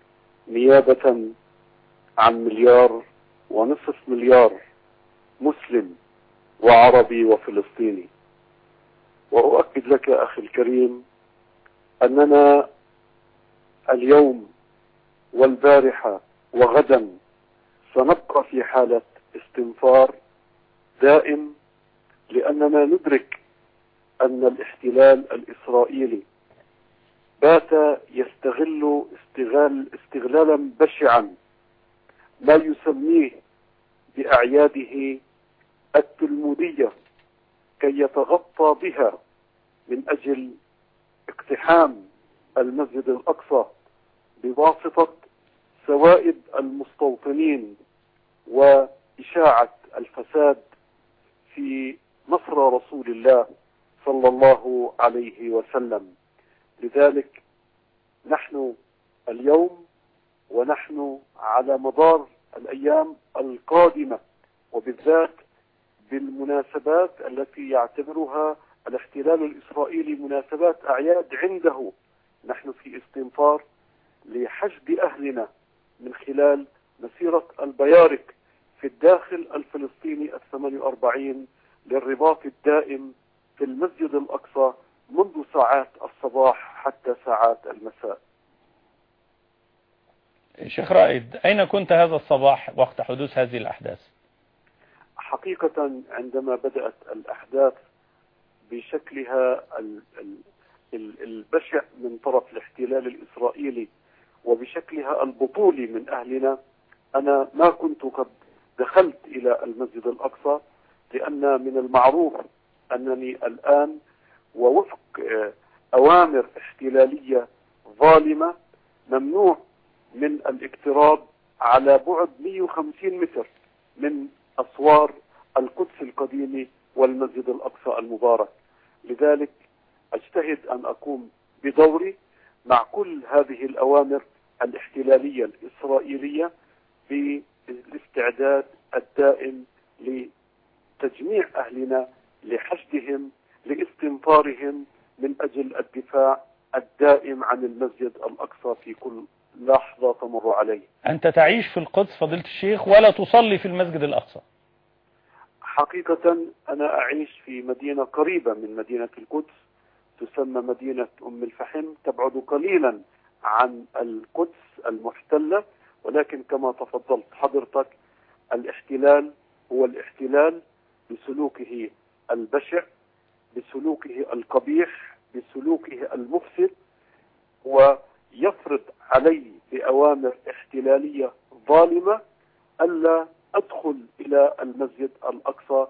نيابة عن مليار ونصف مليار مسلم وعربي وفلسطيني. وأؤكد لك أخي الكريم أننا اليوم والبارحة وغدا سنبقى في حالة استنفار دائم، لأننا ندرك أن الاحتلال الإسرائيلي بات يستغل استغلال استغلالا بشعا ما يسميه بأعياده التلمودية كي يتغطى بها من أجل اقتحام المسجد الأقصى بواسطة سوائد المستوطنين وإشاعة الفساد في نصر رسول الله صلى الله عليه وسلم. لذلك نحن اليوم ونحن على مدار الأيام القادمة، وبالذات بالمناسبات التي يعتبرها الاحتلال الإسرائيلي مناسبات أعياد عنده، نحن في استنفار لحشد أهلنا من خلال مسيرة البيارك في الداخل الفلسطيني الثمانية وأربعين للرباط الدائم في المسجد الأقصى منذ ساعات الصباح حتى ساعات المساء. شيخ رائد، أين كنت هذا الصباح وقت حدوث هذه الأحداث؟ حقيقة عندما بدأت الأحداث بشكلها البشع من طرف الاحتلال الإسرائيلي وبشكلها البطولي من أهلنا، أنا ما كنت قد دخلت إلى المسجد الأقصى، لأن من المعروف أنني الآن ووفق أوامر احتلالية ظالمة ممنوع من الاقتراب على بعد مئة وخمسين متر من أسوار القدس القديم والمسجد الأقصى المبارك. لذلك أجتهد أن أقوم بدوري مع كل هذه الأوامر الاحتلالية الإسرائيلية بالاستعداد الدائم لتجميع أهلنا، لحشدهم، لاستنفارهم من أجل الدفاع الدائم عن المسجد الأقصى في كل لحظة تمر عليه. أنت تعيش في القدس فضيلة الشيخ ولا تصلي في المسجد الأقصى؟ حقيقة أنا أعيش في مدينة قريبة من مدينة القدس تسمى مدينة أم الفحم، تبعد قليلا عن القدس المحتلة، ولكن كما تفضلت حضرتك الاحتلال هو الاحتلال بسلوكه البشع، بسلوكه القبيح، بسلوكه المفسد، ويفرض علي بأوامر احتلالية ظالمة ألا أدخل إلى المسجد الأقصى،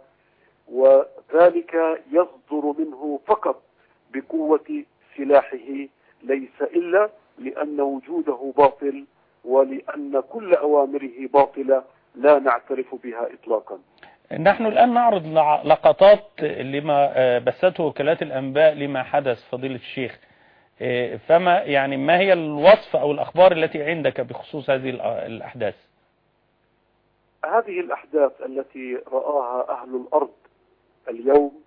وذلك يصدر منه فقط بقوة سلاحه، ليس إلا لأن وجوده باطل ولأن كل أوامره باطلة لا نعترف بها إطلاقا. نحن الآن نعرض لقطات لما بثته وكالات الأنباء لما حدث فضيلة الشيخ. فما يعني ما هي الوصف أو الأخبار التي عندك بخصوص هذه الأحداث؟ هذه الأحداث التي رآها أهل الأرض اليوم،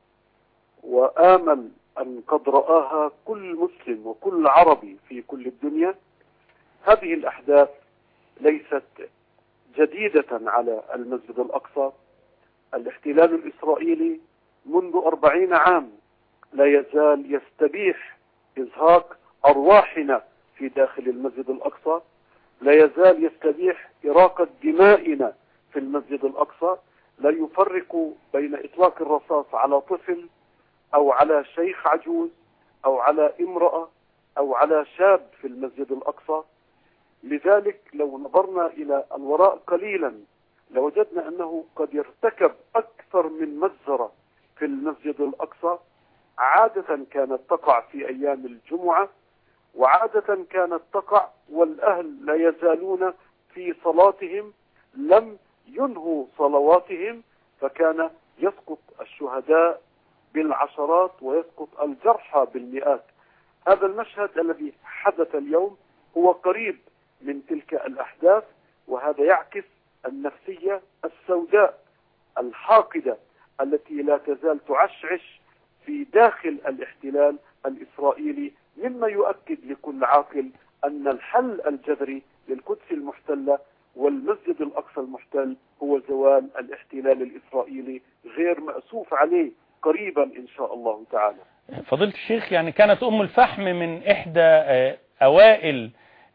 وآمل أن قد رآها كل مسلم وكل عربي في كل الدنيا، هذه الأحداث ليست جديدة على المسجد الأقصى. الاحتلال الإسرائيلي منذ أربعين عام لا يزال يستبيح إزهاق أرواحنا في داخل المسجد الأقصى، لا يزال يستبيح إراقة دمائنا في المسجد الأقصى، لا يفرق بين إطلاق الرصاص على طفل أو على شيخ عجوز أو على امرأة أو على شاب في المسجد الأقصى. لذلك لو نظرنا إلى الوراء قليلا لوجدنا أنه قد يرتكب أكثر من مجزرة في المسجد الأقصى. عادة كانت تقع في أيام الجمعة، وعادة كانت تقع والأهل لا يزالون في صلاتهم، لم ينهوا صلواتهم، فكان يسقط الشهداء بالعشرات ويسقط الجرحى بالمئات. هذا المشهد الذي حدث اليوم هو قريب من تلك الأحداث، وهذا يعكس النفسية السوداء الحاقدة التي لا تزال تعشعش في داخل الاحتلال الإسرائيلي، مما يؤكد لكل عاقل أن الحل الجذري للقدس المحتلة والمسجد الأقصى المحتل هو زوال الاحتلال الإسرائيلي، غير مأسوف عليه قريبا إن شاء الله تعالى. فضيلة الشيخ، يعني كانت أم الفحم من إحدى أوائل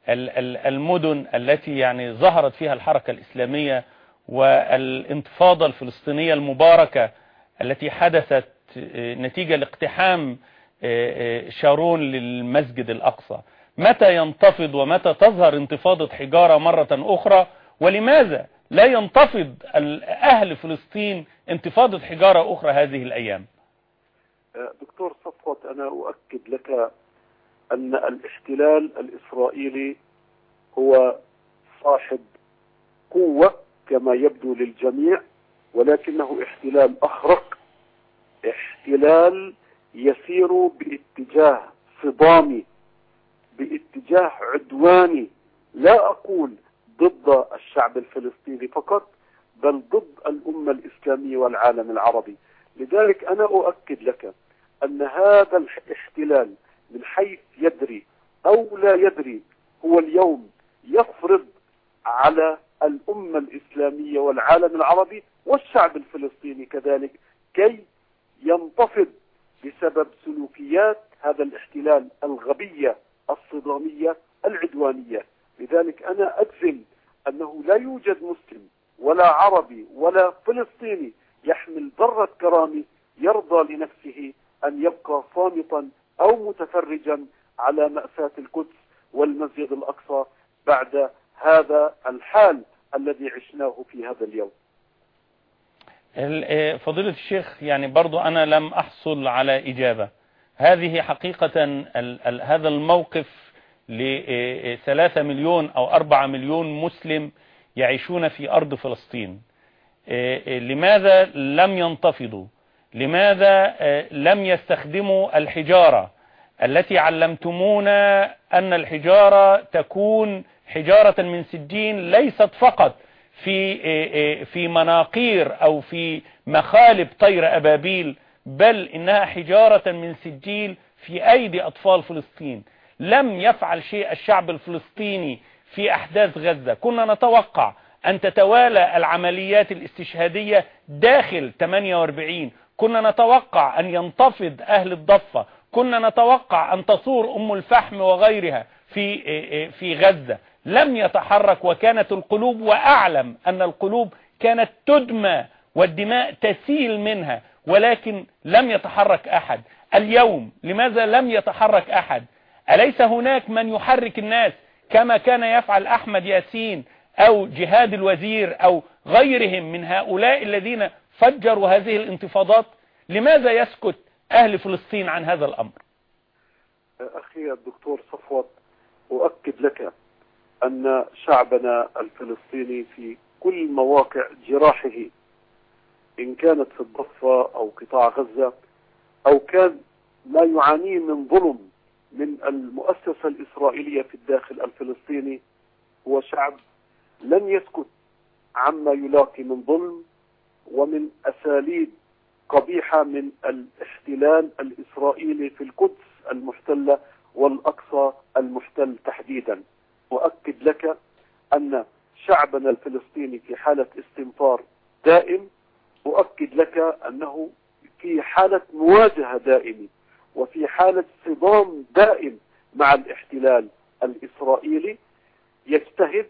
المدن التي يعني ظهرت فيها الحركة الإسلامية والانتفاضة الفلسطينية المباركة التي حدثت نتيجة لاقتحام شارون للمسجد الأقصى. متى ينتفض ومتى تظهر انتفاضة حجارة مرة أخرى؟ ولماذا لا ينتفض أهل فلسطين انتفاضة حجارة أخرى هذه الأيام؟ دكتور صفوت، أنا أؤكد لك أن الاحتلال الإسرائيلي هو صاحب قوة كما يبدو للجميع، ولكنه احتلال أخرق، احتلال يسير باتجاه صدامي، باتجاه عدواني، لا أقول ضد الشعب الفلسطيني فقط، بل ضد الأمة الإسلامية والعالم العربي. لذلك أنا أؤكد لك أن هذا الاحتلال من حيث يدري أو لا يدري هو اليوم يفرض على الأمة الإسلامية والعالم العربي والشعب الفلسطيني كذلك كي ينتفض بسبب سلوكيات هذا الاحتلال الغبية الصدامية العدوانية. لذلك أنا أجزم أنه لا يوجد مسلم ولا عربي ولا فلسطيني يحمل ذرة كرامة يرضى لنفسه أن يبقى صامتا أو متفرجا على مأساة القدس والمسجد الأقصى بعد هذا الحال الذي عشناه في هذا اليوم. فضيلة الشيخ، يعني برضو أنا لم أحصل على إجابة. هذه حقيقة ال ال هذا الموقف لثلاثة مليون أو أربعة مليون مسلم يعيشون في أرض فلسطين، لماذا لم ينتفضوا؟ لماذا لم يستخدموا الحجارة التي علمتمونا أن الحجارة تكون حجارة من سجين، ليست فقط في في مناقير أو في مخالب طير أبابيل، بل إنها حجارة من سجيل في أيدي أطفال فلسطين. لم يفعل شيء الشعب الفلسطيني في أحداث غزة. كنا نتوقع أن تتوالى العمليات الاستشهادية داخل ثمانية وأربعين، كنا نتوقع أن ينتفض أهل الضفة، كنا نتوقع أن تصور أم الفحم وغيرها في في غزة. لم يتحرك، وكانت القلوب، وأعلم أن القلوب كانت تدمى والدماء تسيل منها، ولكن لم يتحرك أحد. اليوم لماذا لم يتحرك أحد؟ أليس هناك من يحرك الناس كما كان يفعل أحمد ياسين أو جهاد الوزير أو غيرهم من هؤلاء الذين فجروا هذه الانتفاضات؟ لماذا يسكت أهل فلسطين عن هذا الأمر؟ أخي الدكتور صفوت، أؤكد لك أن شعبنا الفلسطيني في كل مواقع جراحه إن كانت في الضفة أو قطاع غزة أو كان ما يعانيه من ظلم من المؤسسة الإسرائيلية في الداخل الفلسطيني، هو شعب لن يسكت عما يلاقي من ظلم ومن أساليب قبيحة من الاحتلال الإسرائيلي في القدس المحتلة والأقصى المحتل تحديدا. أؤكد لك أن شعبنا الفلسطيني في حالة استنفار دائم، أؤكد لك أنه في حالة مواجهة دائمة وفي حالة صدام دائم مع الاحتلال الإسرائيلي، يجتهد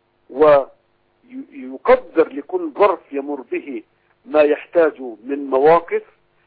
ويقدر لكل ظرف يمر به ما يحتاج من مواقف.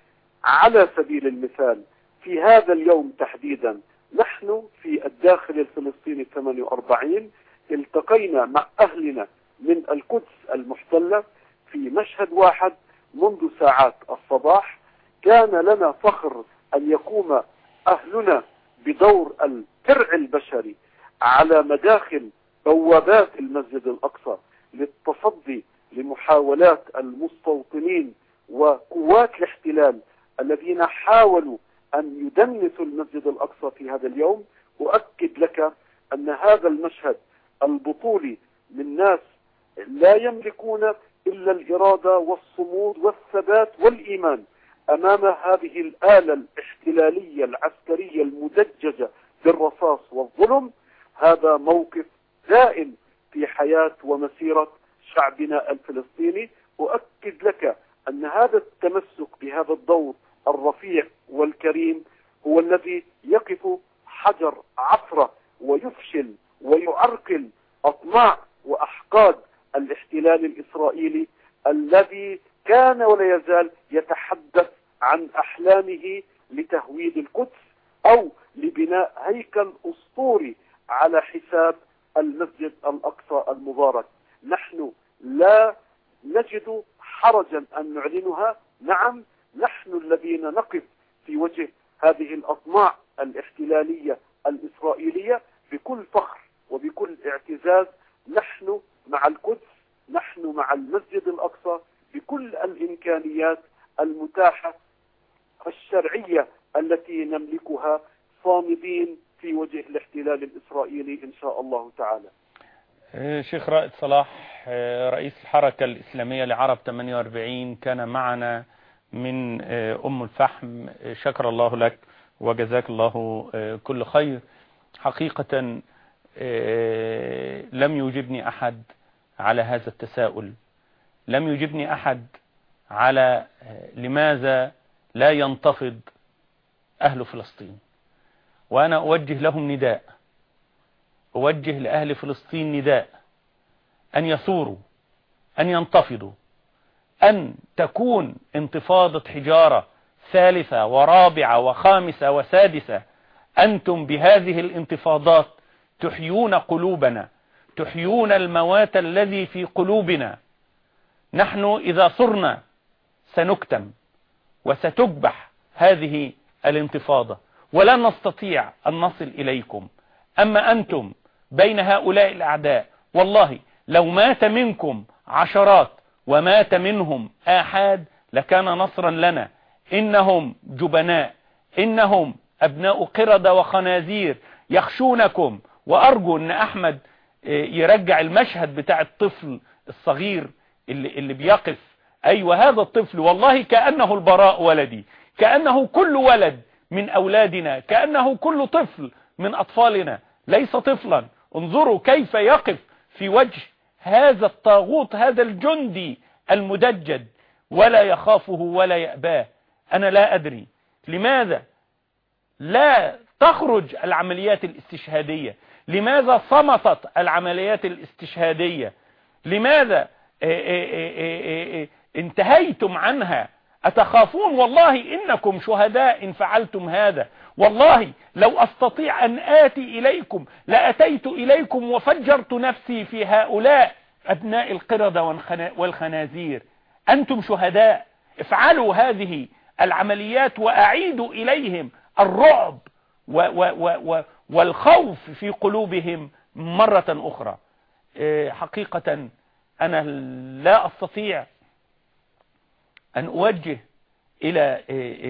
على سبيل المثال في هذا اليوم تحديدا نحن في الداخل الفلسطيني ثمانية وأربعين التقينا مع أهلنا من القدس المحتلة في مشهد واحد منذ ساعات الصباح. كان لنا فخر أن يقوم أهلنا بدور الترع البشري على مداخل بوابات المسجد الأقصى للتصدي لمحاولات المستوطنين وقوات الاحتلال الذين حاولوا أن يدنسوا المسجد الأقصى في هذا اليوم. أؤكد لك أن هذا المشهد البطولي من ناس لا يملكون إلا الإرادة والصمود والثبات والإيمان أمام هذه الآلة الاحتلالية العسكرية المدججة بالرصاص والظلم. هذا موقف دائم في حياة ومسيرة شعبنا الفلسطيني. أؤكد لك أن هذا التمسك بهذا الدور الرفيع والكريم هو الذي يقف حجر عثرة ويفشل ويعرقل أطماع وأحقاد الاحتلال الإسرائيلي الذي كان ولا يزال يتحدث عن أحلامه لتهويد القدس أو لبناء هيكل أسطوري على حساب المسجد الأقصى المبارك. نحن لا نجد حرجا أن نعلنها. نعم، نحن الذين نقف في وجه هذه الأطماع الاحتلالية الإسرائيلية بكل فخر وبكل اعتزاز. نحن مع القدس، نحن مع المسجد الأقصى بكل الإمكانيات المتاحة الشرعية التي نملكها، صامدين في وجه الاحتلال الإسرائيلي إن شاء الله تعالى. شيخ رائد صلاح رئيس الحركة الإسلامية لعرب ثمانية وأربعين كان معنا من أم الفحم، شكر الله لك وجزاك الله كل خير. حقيقة لم يجبني أحد على هذا التساؤل، لم يجبني أحد على لماذا لا ينتفض أهل فلسطين. وأنا أوجه لهم نداء، أوجه لأهل فلسطين نداء أن يثوروا، أن ينتفضوا، أن تكون انتفاضة حجارة ثالثة ورابعة وخامسة وسادسة. أنتم بهذه الانتفاضات تحيون قلوبنا، تحيون الموات الذي في قلوبنا. نحن إذا صرنا سنكتم وستكبح هذه الانتفاضة ولن نستطيع أن نصل إليكم. أما أنتم بين هؤلاء الأعداء والله لو مات منكم عشرات ومات منهم آحاد لكان نصرا لنا. إنهم جبناء، إنهم أبناء قردة وخنازير يخشونكم. وأرجو أن أحمد يرجع المشهد بتاع الطفل الصغير اللي, اللي بيقف. أيوة هذا الطفل والله كأنه البراء ولدي، كأنه كل ولد من أولادنا، كأنه كل طفل من أطفالنا، ليس طفلا. انظروا كيف يقف في وجه هذا الطاغوت، هذا الجندي المدجج، ولا يخافه ولا يأباه. أنا لا أدري لماذا لا تخرج العمليات الاستشهادية، لماذا صمتت العمليات الاستشهادية، لماذا انتهيتم عنها؟ أتخافون؟ والله إنكم شهداء إن فعلتم هذا. والله لو أستطيع أن آتي إليكم لأتيت إليكم وفجرت نفسي في هؤلاء أبناء القردة والخنازير. أنتم شهداء. افعلوا هذه العمليات وأعيدوا إليهم الرعب و و و والخوف في قلوبهم مرة أخرى. حقيقة أنا لا أستطيع أن أوجه إلى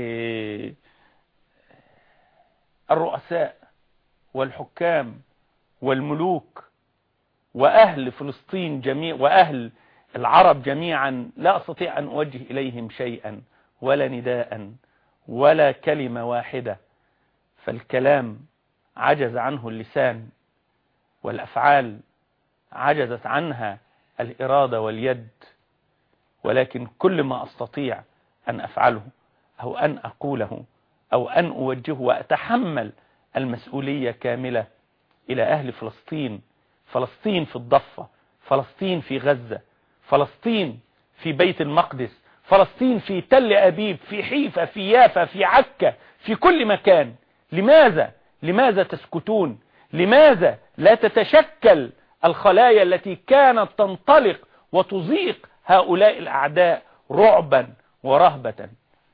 الرؤساء والحكام والملوك وأهل فلسطين جميع وأهل العرب جميعا، لا أستطيع أن أوجه إليهم شيئا ولا نداء ولا كلمة واحدة، فالكلام عجز عنه اللسان، والأفعال عجزت عنها الإرادة واليد، ولكن كل ما أستطيع أن أفعله أو أن أقوله أو أن أوجهه وأتحمل المسؤولية كاملة إلى أهل فلسطين. فلسطين في الضفة، فلسطين في غزة، فلسطين في بيت المقدس، فلسطين في تل أبيب، في حيفا، في يافا، في عكا، في كل مكان. لماذا؟ لماذا تسكتون؟ لماذا لا تتشكل الخلايا التي كانت تنطلق وتزيق هؤلاء الأعداء رعبا ورهبة؟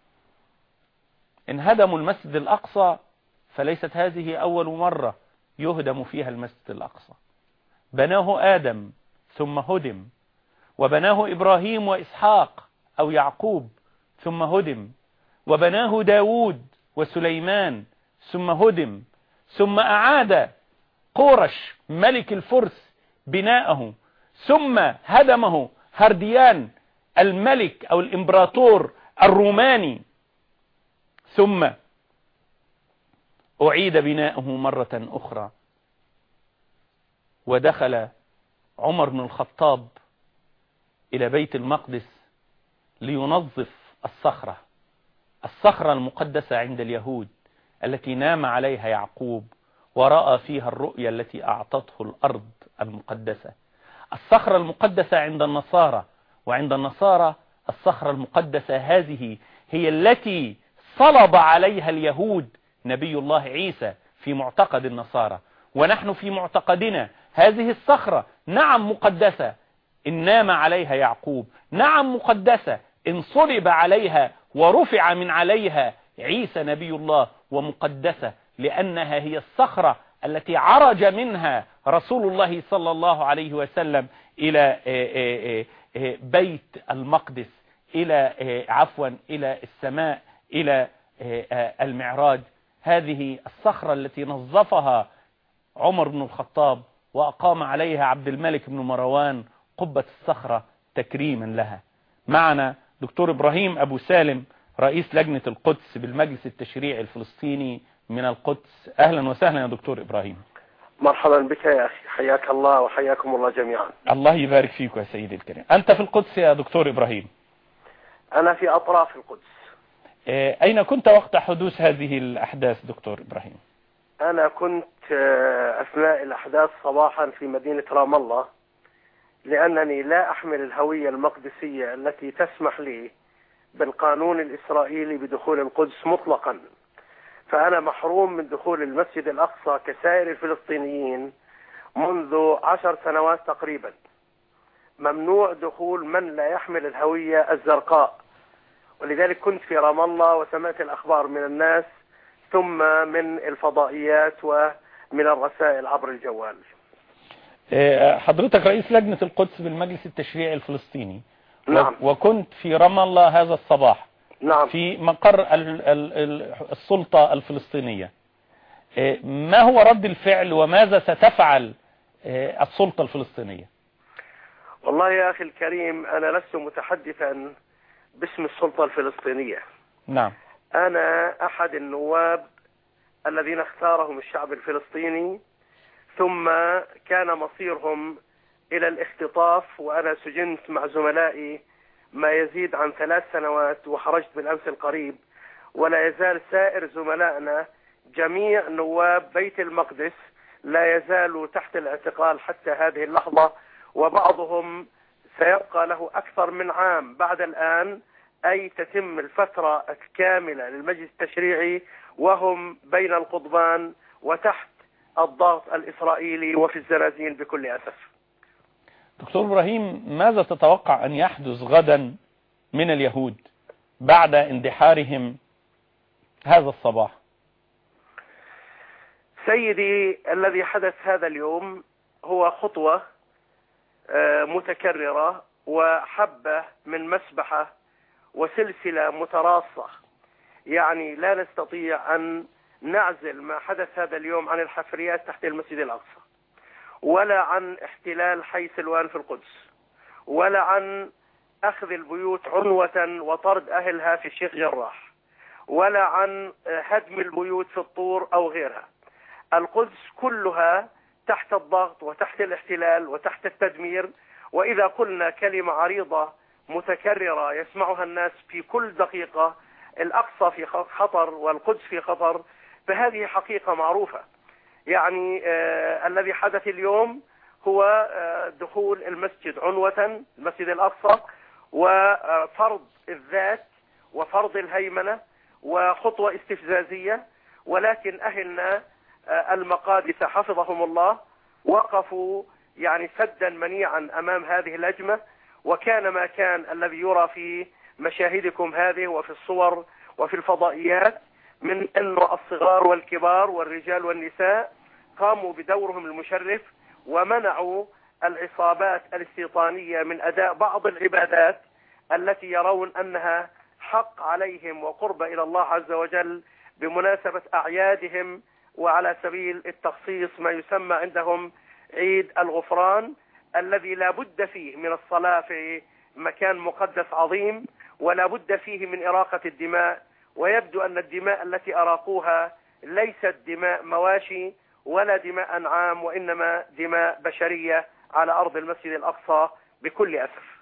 إن هدموا المسجد الأقصى فليست هذه أول مرة يهدم فيها المسجد الأقصى. بناه آدم ثم هدم، وبناه إبراهيم وإسحاق أو يعقوب ثم هدم، وبناه داود وسليمان ثم هدم، ثم أعاد قورش ملك الفرس بناءه، ثم هدمه هرديان الملك أو الإمبراطور الروماني، ثم أعيد بناؤه مرة أخرى. ودخل عمر بن الخطاب إلى بيت المقدس لينظف الصخرة، الصخرة المقدسة عند اليهود التي نام عليها يعقوب ورأى فيها الرؤيا التي أعطته الأرض المقدسة. الصخرة المقدسة عند النصارى، وعند النصارى الصخرة المقدسة هذه هي التي صلب عليها اليهود نبي الله عيسى في معتقد النصارى. ونحن في معتقدنا هذه الصخرة نعم مقدسة إن نام عليها يعقوب، نعم مقدسة إن صلب عليها ورفع من عليها عيسى نبي الله، ومقدسة لأنها هي الصخرة التي عرج منها رسول الله صلى الله عليه وسلم إلى بيت المقدس، إلى عفوا إلى السماء، إلى المعراج. هذه الصخرة التي نظفها عمر بن الخطاب وأقام عليها عبد الملك بن مروان قبة الصخرة تكريما لها. معنا دكتور إبراهيم أبو سالم رئيس لجنة القدس بالمجلس التشريعي الفلسطيني من القدس. أهلا وسهلا يا دكتور إبراهيم. مرحبا بك يا أخي، حياك الله وحياكم الله جميعا. الله يبارك فيك يا سيدي الكريم. أنت في القدس يا دكتور إبراهيم؟ أنا في أطراف القدس. أين كنت وقت حدوث هذه الأحداث دكتور إبراهيم؟ أنا كنت أثناء الأحداث صباحا في مدينة رام الله، لأنني لا أحمل الهوية المقدسية التي تسمح لي بالقانون الإسرائيلي بدخول القدس مطلقا، فأنا محروم من دخول المسجد الأقصى كسائر الفلسطينيين منذ عشر سنوات تقريبا. ممنوع دخول من لا يحمل الهوية الزرقاء، ولذلك كنت في رام الله وسمعت الأخبار من الناس ثم من الفضائيات ومن الرسائل عبر الجوال. حضرتك رئيس لجنة القدس بالمجلس التشريعي الفلسطيني. نعم. وكنت في رام الله هذا الصباح. نعم. في مقر السلطة الفلسطينية. ما هو رد الفعل وماذا ستفعل السلطة الفلسطينية؟ والله يا أخي الكريم، أنا لست متحدثا باسم السلطة الفلسطينية. نعم. أنا أحد النواب الذين اختارهم الشعب الفلسطيني، ثم كان مصيرهم إلى الاختطاف، وأنا سجنت مع زملائي ما يزيد عن ثلاث سنوات وخرجت بالأمس القريب، ولا يزال سائر زملائنا جميع نواب بيت المقدس لا يزالوا تحت الاعتقال حتى هذه اللحظة، وبعضهم سيبقى له أكثر من عام بعد الآن، أي تتم الفترة الكاملة للمجلس التشريعي وهم بين القضبان وتحت الضغط الإسرائيلي وفي الزنازين بكل أسف. دكتور إبراهيم، ماذا تتوقع أن يحدث غدا من اليهود بعد اندحارهم هذا الصباح؟ سيدي، الذي حدث هذا اليوم هو خطوة متكررة وحبة من مسبحة وسلسلة متراصة، يعني لا نستطيع أن نعزل ما حدث هذا اليوم عن الحفريات تحت المسجد الأقصى، ولا عن احتلال حي سلوان في القدس، ولا عن أخذ البيوت عنوة وطرد أهلها في الشيخ جراح، ولا عن هدم البيوت في الطور أو غيرها. القدس كلها تحت الضغط وتحت الاحتلال وتحت التدمير. وإذا قلنا كلمة عريضة متكررة يسمعها الناس في كل دقيقة، الأقصى في خطر والقدس في خطر، فهذه حقيقة معروفة. يعني آه الذي حدث اليوم هو آه دخول المسجد عنوة، المسجد الأقصى، وفرض الذات وفرض الهيمنة وخطوة استفزازية. ولكن أهلنا آه المقادسة حفظهم الله وقفوا يعني سدا منيعا أمام هذه الهجمة، وكان ما كان الذي يرى في مشاهدكم هذه وفي الصور وفي الفضائيات من أن الصغار والكبار والرجال والنساء قاموا بدورهم المشرف ومنعوا العصابات الاستيطانية من أداء بعض العبادات التي يرون أنها حق عليهم وقرب إلى الله عز وجل بمناسبة أعيادهم، وعلى سبيل التخصيص ما يسمى عندهم عيد الغفران، الذي لا بد فيه من الصلاة في مكان مقدس عظيم، ولا بد فيه من إراقة الدماء. ويبدو أن الدماء التي أراقوها ليست دماء مواشي ولا دماء أنعام، وإنما دماء بشرية على أرض المسجد الأقصى بكل أسف.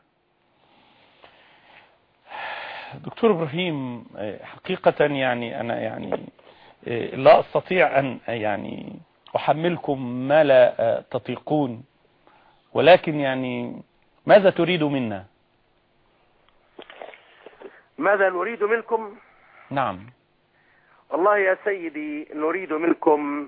دكتور إبراهيم، حقيقة يعني أنا يعني لا أستطيع أن يعني أحملكم ما لا تطيقون، ولكن يعني ماذا تريد منا؟ ماذا نريد منكم؟ نعم. والله يا سيدي نريد منكم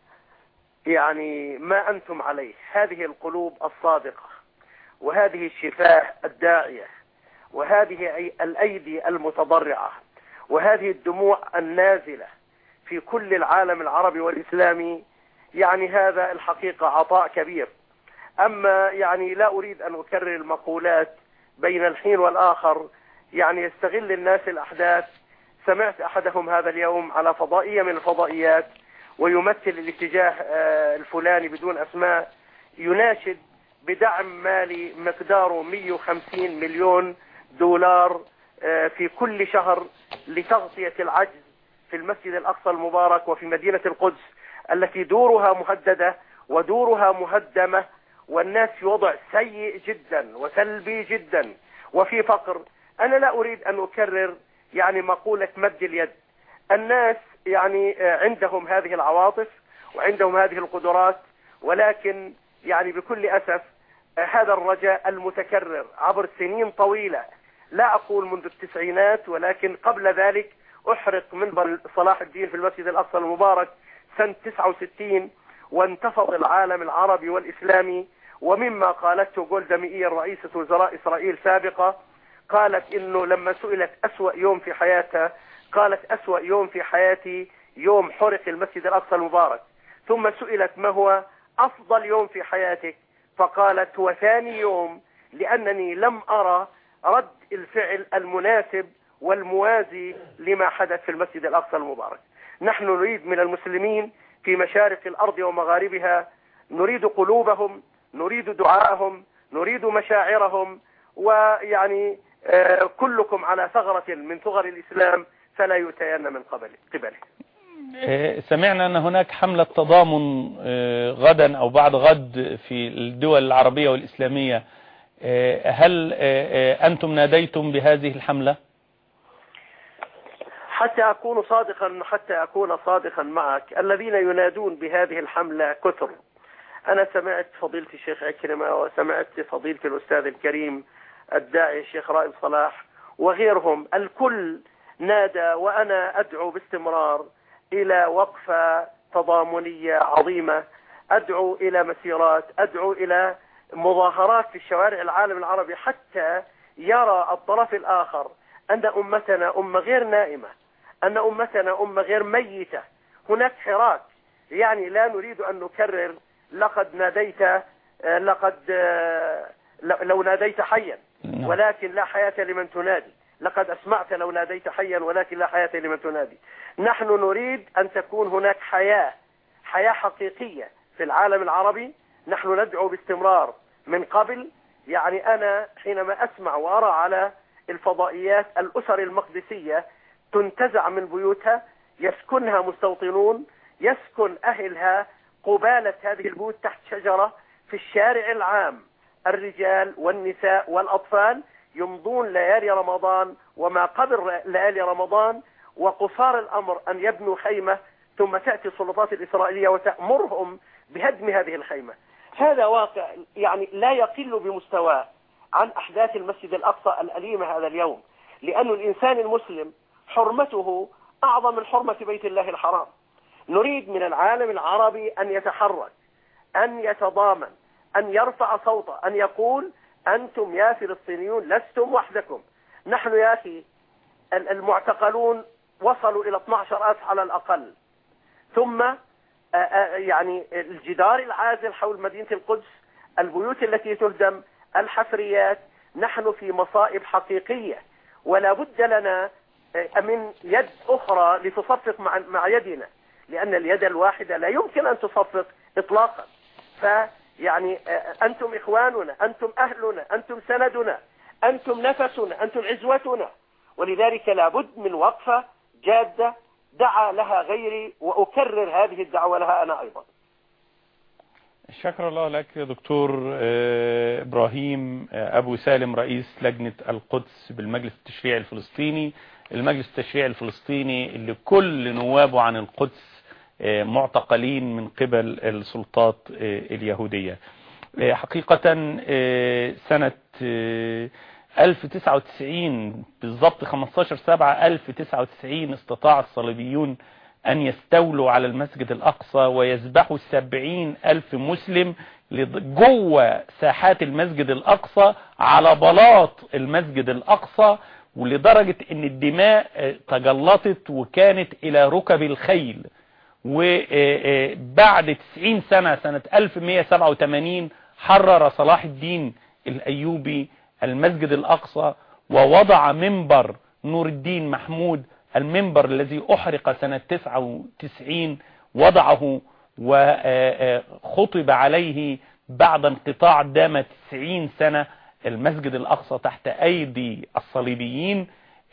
يعني ما أنتم عليه، هذه القلوب الصادقة وهذه الشفاه الداعية وهذه الأيدي المتضرعة وهذه الدموع النازلة في كل العالم العربي والإسلامي. يعني هذا الحقيقة عطاء كبير. أما يعني لا أريد أن أكرر المقولات بين الحين والآخر، يعني يستغل الناس الأحداث. سمعت أحدهم هذا اليوم على فضائية من الفضائيات ويمثل الاتجاه الفلاني بدون أسماء، يناشد بدعم مالي مقداره مئة وخمسين مليون دولار في كل شهر لتغطية العجز في المسجد الأقصى المبارك وفي مدينة القدس التي دورها مهددة ودورها مهدمة، والناس في وضع سيء جدا وسلبي جدا وفي فقر. أنا لا أريد أن أكرر يعني مقولة مد اليد. الناس يعني عندهم هذه العواطف وعندهم هذه القدرات، ولكن يعني بكل أسف هذا الرجاء المتكرر عبر سنين طويلة، لا أقول منذ التسعينات ولكن قبل ذلك، أحرق منبر صلاح الدين في المسجد الأقصى المبارك سنة تسعة وستين وانتفض العالم العربي والإسلامي. ومما قالته جولدا مائير رئيسة وزراء إسرائيل سابقة، قالت إنه لما سئلت أسوأ يوم في حياتها قالت أسوأ يوم في حياتي يوم حرق المسجد الأقصى المبارك. ثم سئلت ما هو أفضل يوم في حياتك، فقالت هو ثاني يوم، لأنني لم أرى رد الفعل المناسب والموازي لما حدث في المسجد الأقصى المبارك. نحن نريد من المسلمين في مشارق الأرض ومغاربها، نريد قلوبهم، نريد دعاءهم، نريد مشاعرهم. ويعني آه كلكم على ثغرة من ثغر الإسلام فلا يؤتين من قبله. سمعنا أن هناك حملة تضامن غدا أو بعد غد في الدول العربية والإسلامية، هل أنتم ناديتم بهذه الحملة؟ حتى أكون صادقا حتى أكون صادقا معك، الذين ينادون بهذه الحملة كثر. أنا سمعت فضيلة الشيخ عكرمة وسمعت فضيلة الأستاذ الكريم الداعي الشيخ رائد صلاح وغيرهم، الكل نادى، وأنا أدعو باستمرار إلى وقفة تضامنية عظيمة، أدعو إلى مسيرات، أدعو إلى مظاهرات في الشوارع العالم العربي حتى يرى الطرف الآخر أن أمتنا أمة غير نائمة، أن أمتنا أمة غير ميتة. هناك حراك، يعني لا نريد أن نكرر لقد ناديت لقد لو ناديت حيا، ولكن لا حياة لمن تنادي. لقد أسمعت لو ناديت حيا ولكن لا حياة لمن تنادي. نحن نريد أن تكون هناك حياة حياة حقيقية في العالم العربي. نحن ندعو باستمرار من قبل. يعني أنا حينما أسمع وأرى على الفضائيات الأسر المقدسية تنتزع من بيوتها، يسكنها مستوطنون، يسكن أهلها قبالة هذه البيوت تحت شجرة في الشارع العام، الرجال والنساء والأطفال يمضون ليالي رمضان وما قبل ليالي رمضان، وقصار الأمر أن يبنوا خيمة ثم تأتي السلطات الإسرائيلية وتأمرهم بهدم هذه الخيمة. هذا واقع يعني لا يقل بمستوى عن أحداث المسجد الأقصى الأليمة هذا اليوم، لأن الإنسان المسلم حرمته أعظم من حرمة بيت الله الحرام. نريد من العالم العربي أن يتحرك، أن يتضامن، أن يرفع صوته، أن يقول أنتم يا فلسطينيون لستم وحدكم. نحن يا أخي المعتقلون وصلوا إلى اثني عشر ألف على الأقل، ثم يعني الجدار العازل حول مدينة القدس، البيوت التي تهدم، الحفريات. نحن في مصائب حقيقية، ولا بد لنا من يد أخرى لتصفق مع مع يدنا، لأن اليد الواحدة لا يمكن أن تصفق إطلاقا. فيعني أنتم إخواننا، أنتم أهلنا، أنتم سندنا، أنتم نفسنا، أنتم عزوتنا، ولذلك لا بد من وقفة جادة دعا لها غيري، وأكرر هذه الدعوة لها أنا أيضا. شكر الله لك دكتور إبراهيم أبو سالم، رئيس لجنة القدس بالمجلس التشريعي الفلسطيني. المجلس التشريعي الفلسطيني اللي كل نوابه عن القدس معتقلين من قبل السلطات اليهودية. حقيقة سنة ألف وتسعة وتسعين بالضبط خمستاشر سبعة ألف وتسعة وتسعين استطاع الصليبيون أن يستولوا على المسجد الأقصى ويذبحوا سبعين ألف مسلم جوه ساحات المسجد الأقصى على بلاط المسجد الأقصى، ولدرجة أن الدماء تجلطت وكانت إلى ركب الخيل. وبعد تسعين سنة سنة ألف ومئة وسبعة وثمانين حرر صلاح الدين الأيوبي المسجد الأقصى ووضع منبر نور الدين محمود، المنبر الذي أحرق سنة تسعة وتسعين، وضعه وخطب عليه بعد انقطاع دام تسعين سنة المسجد الأقصى تحت أيدي الصليبيين.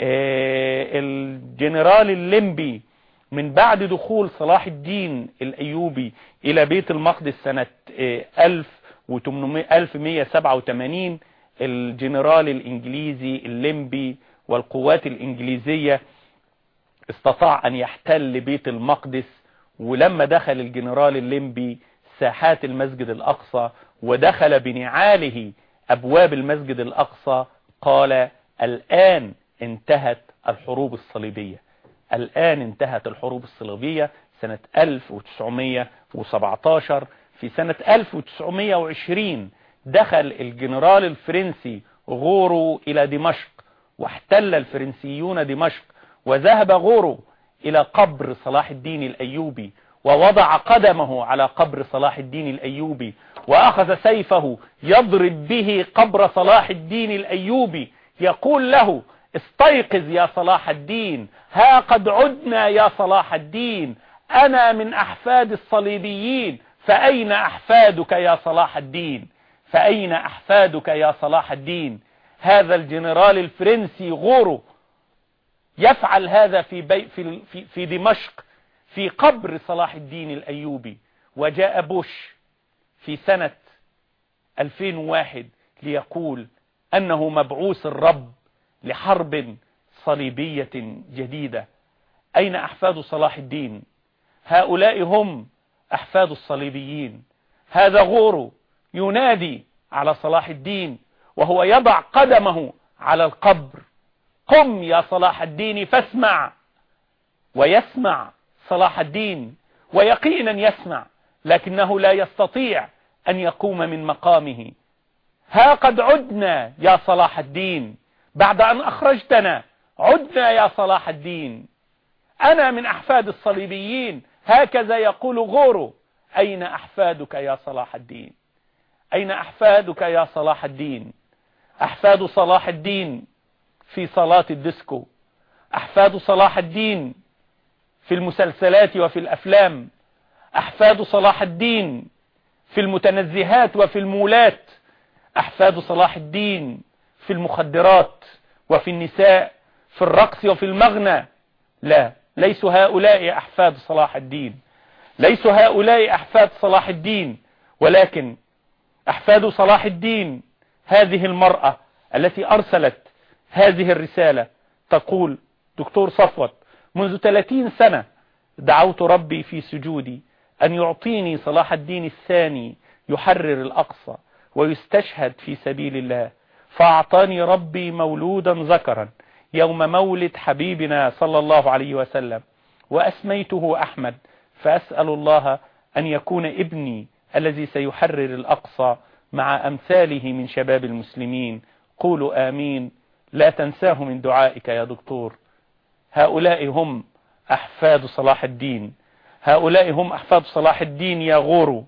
الجنرال الليمبي من بعد دخول صلاح الدين الأيوبي إلى بيت المقدس سنة ألف ومئة وسبعة وثمانين، الجنرال الإنجليزي الليمبي والقوات الإنجليزية استطاع أن يحتل بيت المقدس. ولما دخل الجنرال الليمبي ساحات المسجد الأقصى ودخل بنعاله أبواب المسجد الأقصى قال: الآن انتهت الحروب الصليبية، الآن انتهت الحروب الصليبية. سنة ألف وتسعمئة وسبعة عشر في سنة ألف وتسعمئة وعشرين دخل الجنرال الفرنسي غورو إلى دمشق، واحتل الفرنسيون دمشق، وذهب غورو إلى قبر صلاح الدين الأيوبي ووضع قدمه على قبر صلاح الدين الأيوبي، وأخذ سيفه يضرب به قبر صلاح الدين الأيوبي يقول له: استيقظ يا صلاح الدين، ها قد عدنا يا صلاح الدين، أنا من أحفاد الصليبيين، فأين أحفادك يا صلاح الدين؟ فأين أحفادك يا صلاح الدين؟ هذا الجنرال الفرنسي غورو يفعل هذا في, بي في, في, في دمشق في قبر صلاح الدين الأيوبي. وجاء بوش في سنة ألفين وواحد ليقول أنه مبعوث الرب لحرب صليبية جديدة. أين أحفاد صلاح الدين؟ هؤلاء هم أحفاد الصليبيين. هذا غورو ينادي على صلاح الدين وهو يضع قدمه على القبر: قم يا صلاح الدين فاسمع. ويسمع صلاح الدين، ويقينا يسمع، لكنه لا يستطيع أن يقوم من مقامه. ها قد عدنا يا صلاح الدين، بعد أن أخرجتنا عدنا يا صلاح الدين، أنا من أحفاد الصليبيين. هكذا يقول غورو: أين أحفادك يا صلاح الدين؟ أين أحفادك يا صلاح الدين؟ أحفاد صلاح الدين في صالات الديسكو، أحفاد صلاح الدين في المسلسلات وفي الأفلام، أحفاد صلاح الدين في المتنزهات وفي المولات، أحفاد صلاح الدين في المخدرات وفي النساء، في الرقص وفي المغنى. لا، ليسوا هؤلاء أحفاد صلاح الدين، ليسوا هؤلاء أحفاد صلاح الدين، ولكن أحفاد صلاح الدين هذه المرأة التي أرسلت هذه الرسالة تقول: دكتور صفوت، منذ ثلاثين سنة دعوت ربي في سجودي أن يعطيني صلاح الدين الثاني يحرر الأقصى ويستشهد في سبيل الله، فأعطاني ربي مولودا ذكرا يوم مولد حبيبنا صلى الله عليه وسلم، وأسميته أحمد، فأسأل الله أن يكون ابني الذي سيحرر الأقصى مع أمثاله من شباب المسلمين. قولوا آمين. لا تنساه من دعائك يا دكتور. هؤلاء هم أحفاد صلاح الدين، هؤلاء هم أحفاد صلاح الدين يا غورو.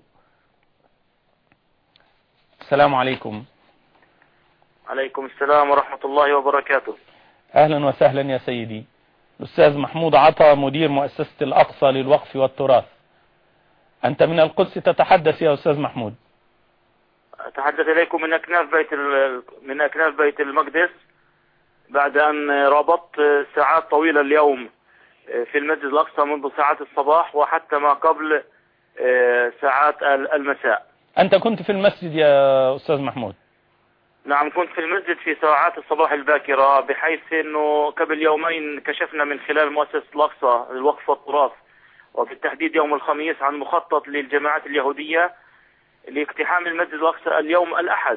السلام عليكم. عليكم السلام ورحمة الله وبركاته. أهلا وسهلا يا سيدي. الأستاذ محمود عطا، مدير مؤسسة الأقصى للوقف والتراث. أنت من القدس تتحدث يا أستاذ محمود. أتحدث إليكم من أكناف بيت من أكناف بيت المقدس، بعد أن رابطت ساعات طويلة اليوم في المسجد الأقصى منذ ساعات الصباح وحتى ما قبل ساعات المساء. أنت كنت في المسجد يا أستاذ محمود؟ نعم، كنت في المسجد في ساعات الصباح الباكرة، بحيث أنه قبل يومين كشفنا من خلال مؤسسة الأقصى للوقف والتراث، وبالتحديد يوم الخميس، عن مخطط للجماعات اليهودية لاقتحام المسجد الأقصى اليوم الأحد.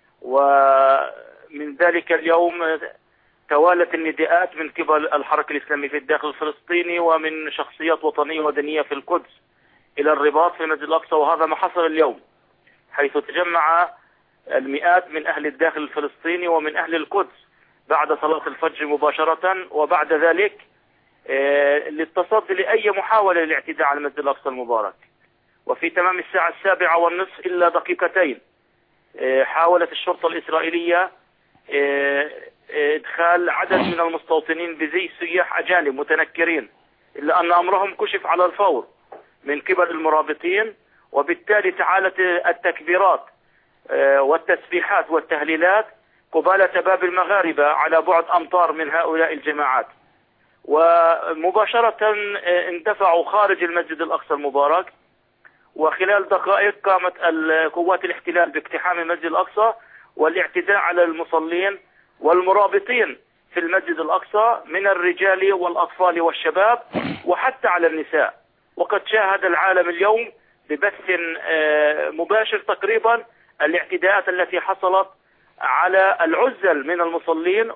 ومن ذلك اليوم توالت النداءات من قبل الحركة الإسلامية في الداخل الفلسطيني ومن شخصيات وطنية ودينية في القدس إلى الرباط في المسجد الأقصى، وهذا ما حصل اليوم، حيث تجمع المئات من أهل الداخل الفلسطيني ومن أهل القدس بعد صلاة الفجر مباشرة، وبعد ذلك للتصدي لأي محاولة للاعتداء على المسجد الأقصى المبارك. وفي تمام الساعة السابعة والنصف إلا دقيقتين حاولت الشرطة الإسرائيلية إدخال عدد من المستوطنين بزي سياح أجانب متنكرين، إلا أن أمرهم كشف على الفور من قبل المرابطين، وبالتالي تعالت التكبيرات والتسبيحات والتهليلات قبالة باب المغاربة على بعد أمتار من هؤلاء الجماعات، ومباشرة اندفعوا خارج المسجد الأقصى المبارك. وخلال دقائق قامت قوات الاحتلال باقتحام المسجد الأقصى والاعتداء على المصلين والمرابطين في المسجد الأقصى من الرجال والأطفال والشباب وحتى على النساء. وقد شاهد العالم اليوم ببث مباشر تقريبا الاعتداءات التي حصلت على العزل من المصلين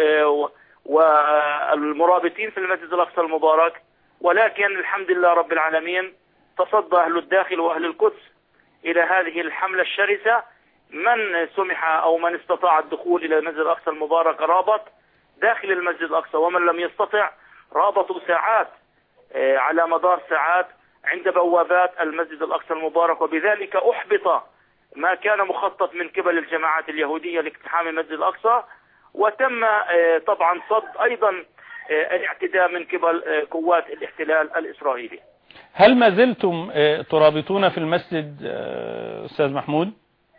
والمرابطين في المسجد الأقصى المبارك. ولكن الحمد لله رب العالمين تصدى أهل الداخل وأهل القدس إلى هذه الحملة الشرسة. من سمح أو من استطاع الدخول إلى المسجد الأقصى المبارك رابط داخل المسجد الأقصى، ومن لم يستطع رابطوا ساعات على مدار ساعات عند بوابات المسجد الأقصى المبارك، وبذلك أحبط ما كان مخطط من قبل الجماعات اليهودية لاقتحام المسجد الأقصى. وتم طبعا صد أيضا الاعتداء من قبل قوات الاحتلال الإسرائيلي. هل ما زلتم ترابطون في المسجد أستاذ محمود؟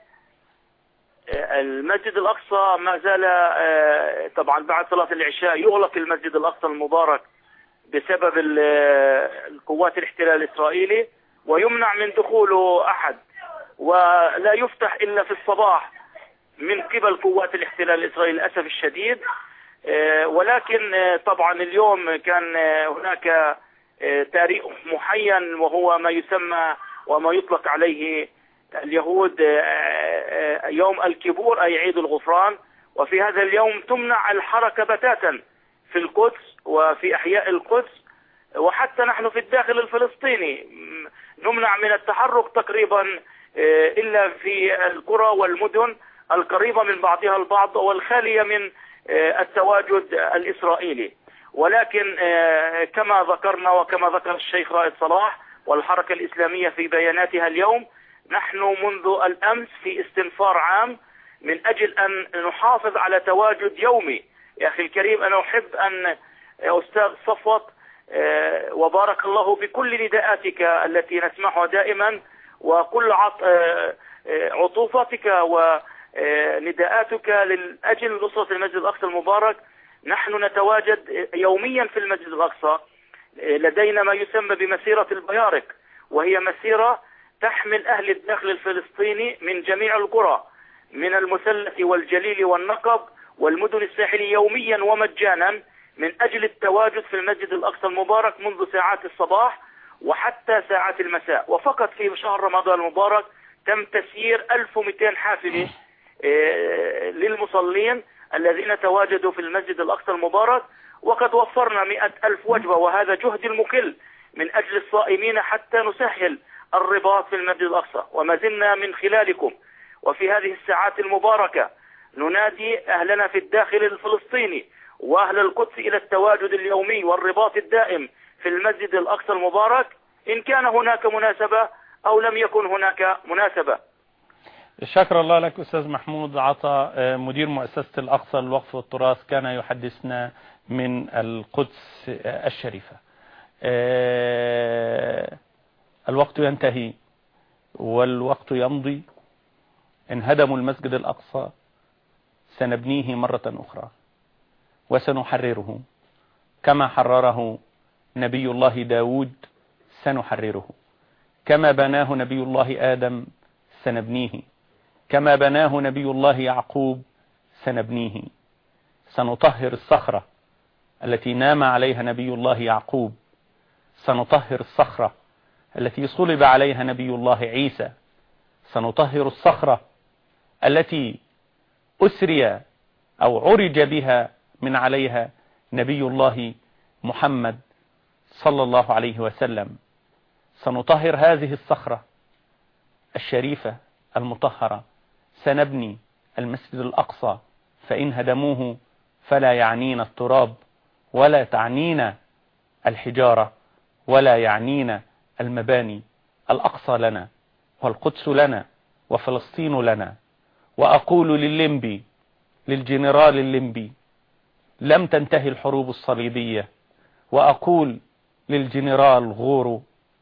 المسجد الأقصى ما زال طبعا بعد صلاة العشاء يغلق المسجد الأقصى المبارك بسبب القوات الاحتلال الإسرائيلي، ويمنع من دخوله أحد، ولا يفتح إلا في الصباح من قبل قوات الاحتلال الإسرائيلي للأسف الشديد. ولكن طبعا اليوم كان هناك تاريخ محين، وهو ما يسمى وما يطلق عليه اليهود يوم الكبور أي عيد الغفران. وفي هذا اليوم تمنع الحركة بتاتا في القدس وفي أحياء القدس، وحتى نحن في الداخل الفلسطيني نمنع من التحرك تقريبا إلا في القرى والمدن القريبة من بعضها البعض والخالية من التواجد الإسرائيلي. ولكن كما ذكرنا وكما ذكر الشيخ رائد صلاح والحركة الإسلامية في بياناتها اليوم، نحن منذ الأمس في استنفار عام من أجل أن نحافظ على تواجد يومي يا أخي الكريم، أنا أحب أن أستاذ صفوت وبارك الله بكل نداءاتك التي نسمعها دائما، وكل عطوفتك ونداءاتك لأجل نصرة المسجد الأقصى المبارك. نحن نتواجد يوميا في المسجد الأقصى، لدينا ما يسمى بمسيرة البيارق، وهي مسيرة تحمل أهل الداخل الفلسطيني من جميع القرى، من المثلث والجليل والنقب والمدن الساحلية، يوميا ومجانا، من أجل التواجد في المسجد الأقصى المبارك منذ ساعات الصباح وحتى ساعات المساء. وفقط في شهر رمضان المبارك تم تسيير ألف ومئتين حافلة للمصلين الذين تواجدوا في المسجد الأقصى المبارك، وقد وفرنا مئة ألف وجبة، وهذا جهد المكل من أجل الصائمين حتى نسهل الرباط في المسجد الأقصى. وما زلنا من خلالكم وفي هذه الساعات المباركة ننادي أهلنا في الداخل الفلسطيني وأهل القدس إلى التواجد اليومي والرباط الدائم في المسجد الأقصى المبارك، إن كان هناك مناسبة أو لم يكن هناك مناسبة. شكر الله لك أستاذ محمود عطا، مدير مؤسسة الأقصى للوقف والتراث، كان يحدثنا من القدس الشريفة. الوقت ينتهي والوقت يمضي. إن هدموا المسجد الأقصى سنبنيه مرة أخرى وسنحرره كما حرره نبي الله داود، سنحرره كما بناه نبي الله آدم، سنبنيه كما بناه نبي الله يعقوب، سنبنيه. سنطهر الصخرة التي نام عليها نبي الله يعقوب، سنطهر الصخرة التي صلب عليها نبي الله عيسى، سنطهر الصخرة التي أسري أو عرج بها من عليها نبي الله محمد صلى الله عليه وسلم. سنطهر هذه الصخرة الشريفة المطهرة، سنبني المسجد الأقصى، فإن هدموه فلا يعنينا التراب ولا تعنينا الحجارة ولا يعنينا المباني. الأقصى لنا والقدس لنا وفلسطين لنا. وأقول للليمبي، للجنرال الليمبي، لم تنتهي الحروب الصليبية. وأقول للجنرال غورو،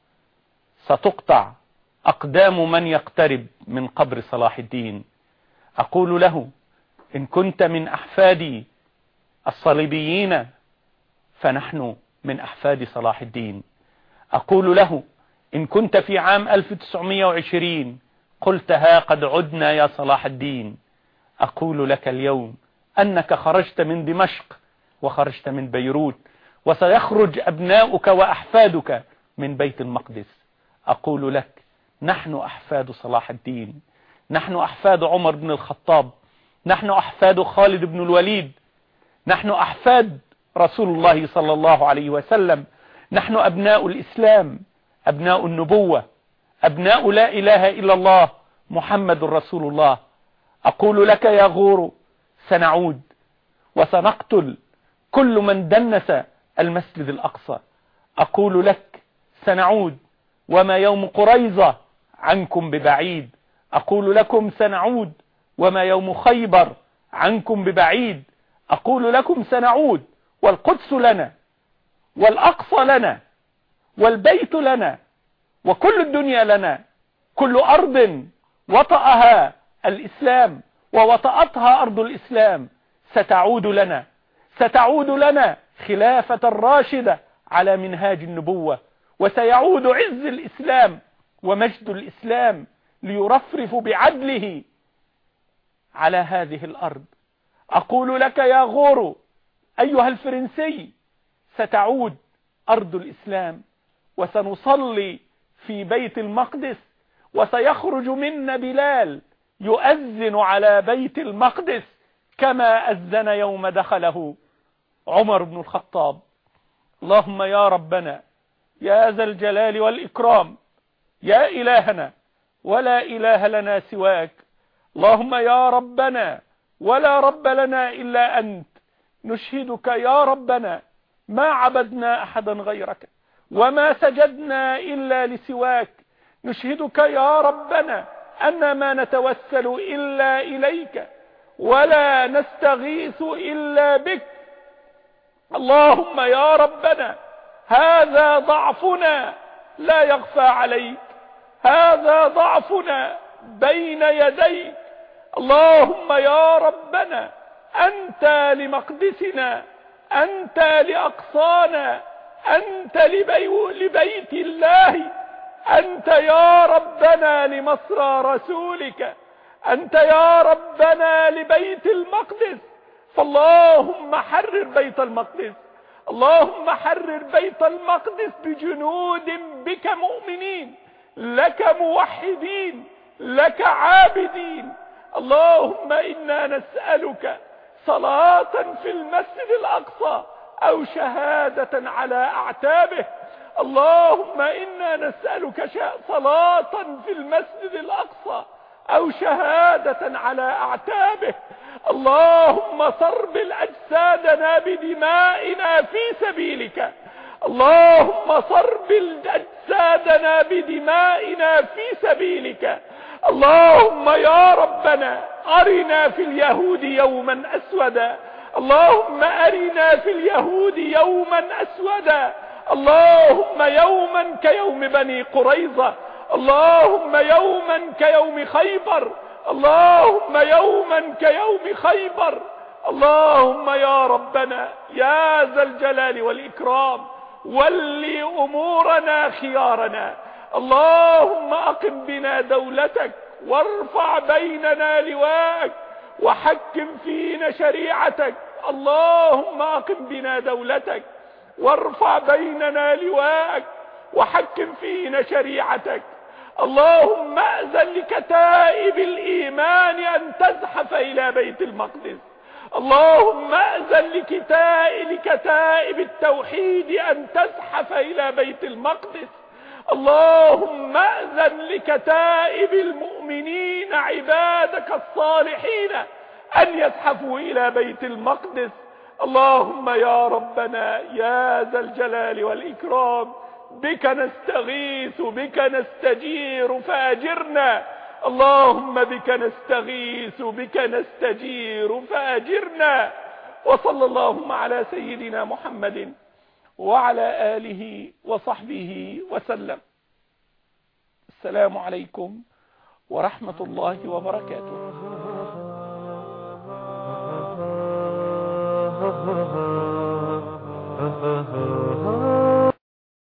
ستقطع أقدام من يقترب من قبر صلاح الدين. أقول له، إن كنت من أحفاد الصليبيين فنحن من أحفاد صلاح الدين. أقول له، إن كنت في عام ألف وتسعمئة وعشرين قلت ها قد عدنا يا صلاح الدين، أقول لك اليوم أنك خرجت من دمشق وخرجت من بيروت، وسيخرج أبناؤك وأحفادك من بيت المقدس. أقول لك، نحن أحفاد صلاح الدين، نحن أحفاد عمر بن الخطاب، نحن أحفاد خالد بن الوليد، نحن أحفاد رسول الله صلى الله عليه وسلم، نحن أبناء الإسلام، أبناء النبوة، أبناء لا إله إلا الله محمد رسول الله. أقول لك يا غورو، سنعود وسنقتل كل من دنس المسجد الأقصى. أقول لك، سنعود وما يوم قريظة عنكم ببعيد. أقول لكم، سنعود وما يوم خيبر عنكم ببعيد. أقول لكم، سنعود والقدس لنا والأقصى لنا والبيت لنا وكل الدنيا لنا. كل أرض وطأها الإسلام ووطأتها أرض الإسلام ستعود لنا، ستعود لنا خلافة راشدة على منهاج النبوة، وسيعود عز الإسلام ومجد الإسلام ليرفرف بعدله على هذه الأرض. أقول لك يا غورو أيها الفرنسي، ستعود أرض الإسلام وسنصلي في بيت المقدس، وسيخرج منا بلال يؤذن على بيت المقدس كما أذن يوم دخله عمر بن الخطاب. اللهم يا ربنا يا ذا الجلال والإكرام، يا إلهنا ولا إله لنا سواك، اللهم يا ربنا ولا رب لنا إلا أنت، نشهدك يا ربنا ما عبدنا أحدا غيرك وما سجدنا إلا لسواك، نشهدك يا ربنا أن ما نتوسل إلا إليك ولا نستغيث إلا بك. اللهم يا ربنا هذا ضعفنا لا يخفى عليك، هذا ضعفنا بين يديك. اللهم يا ربنا أنت لمقدسنا، أنت لأقصانا، أنت لبيت الله، أنت يا ربنا لمصرى رسولك، أنت يا ربنا لبيت المقدس. فاللهم حرر بيت المقدس، اللهم حرر بيت المقدس بجنود بك مؤمنين، لك موحدين، لك عابدين. اللهم إنا نسألك صلاة في المسجد الأقصى أو شهادة على أعتابه. اللهم إنا نسألك صلاة في المسجد الأقصى أو شهادة على أعتابه. اللهم صربل أجسادنا بدمائنا في سبيلك، اللهم صربل أجسادنا بدمائنا في سبيلك. اللهم يا ربنا أرنا في اليهود يوما أسودا، اللهم أرنا في اليهود يوما أسودا، اللهم يوما كيوم بني قريظة، اللهم يوما كيوم خيبر، اللهم يوما كيوم خيبر. اللهم يا ربنا يا ذا الجلال والإكرام ولي أمورنا خيارنا. اللهم أقم بنا دولتك وارفع بيننا لواءك وحكم فينا شريعتك. اللهم أقم بنا دولتك وارفع بيننا لواءك وحكم فينا شريعتك. اللهم أذن لكتائب الإيمان أن تزحف إلى بيت المقدس، اللهم أذن لكتائب التوحيد أن تزحف إلى بيت المقدس. اللهم أذن لكتائب المؤمنين عبادك الصالحين أن يزحفوا إلى بيت المقدس. اللهم يا ربنا يا ذا الجلال والإكرام بك نستغيث بك نستجير فأجرنا. اللهم بك نستغيث بك نستجير فأجرنا. وصلى اللهم على سيدنا محمد وعلى آله وصحبه وسلم. السلام عليكم ورحمة الله وبركاته.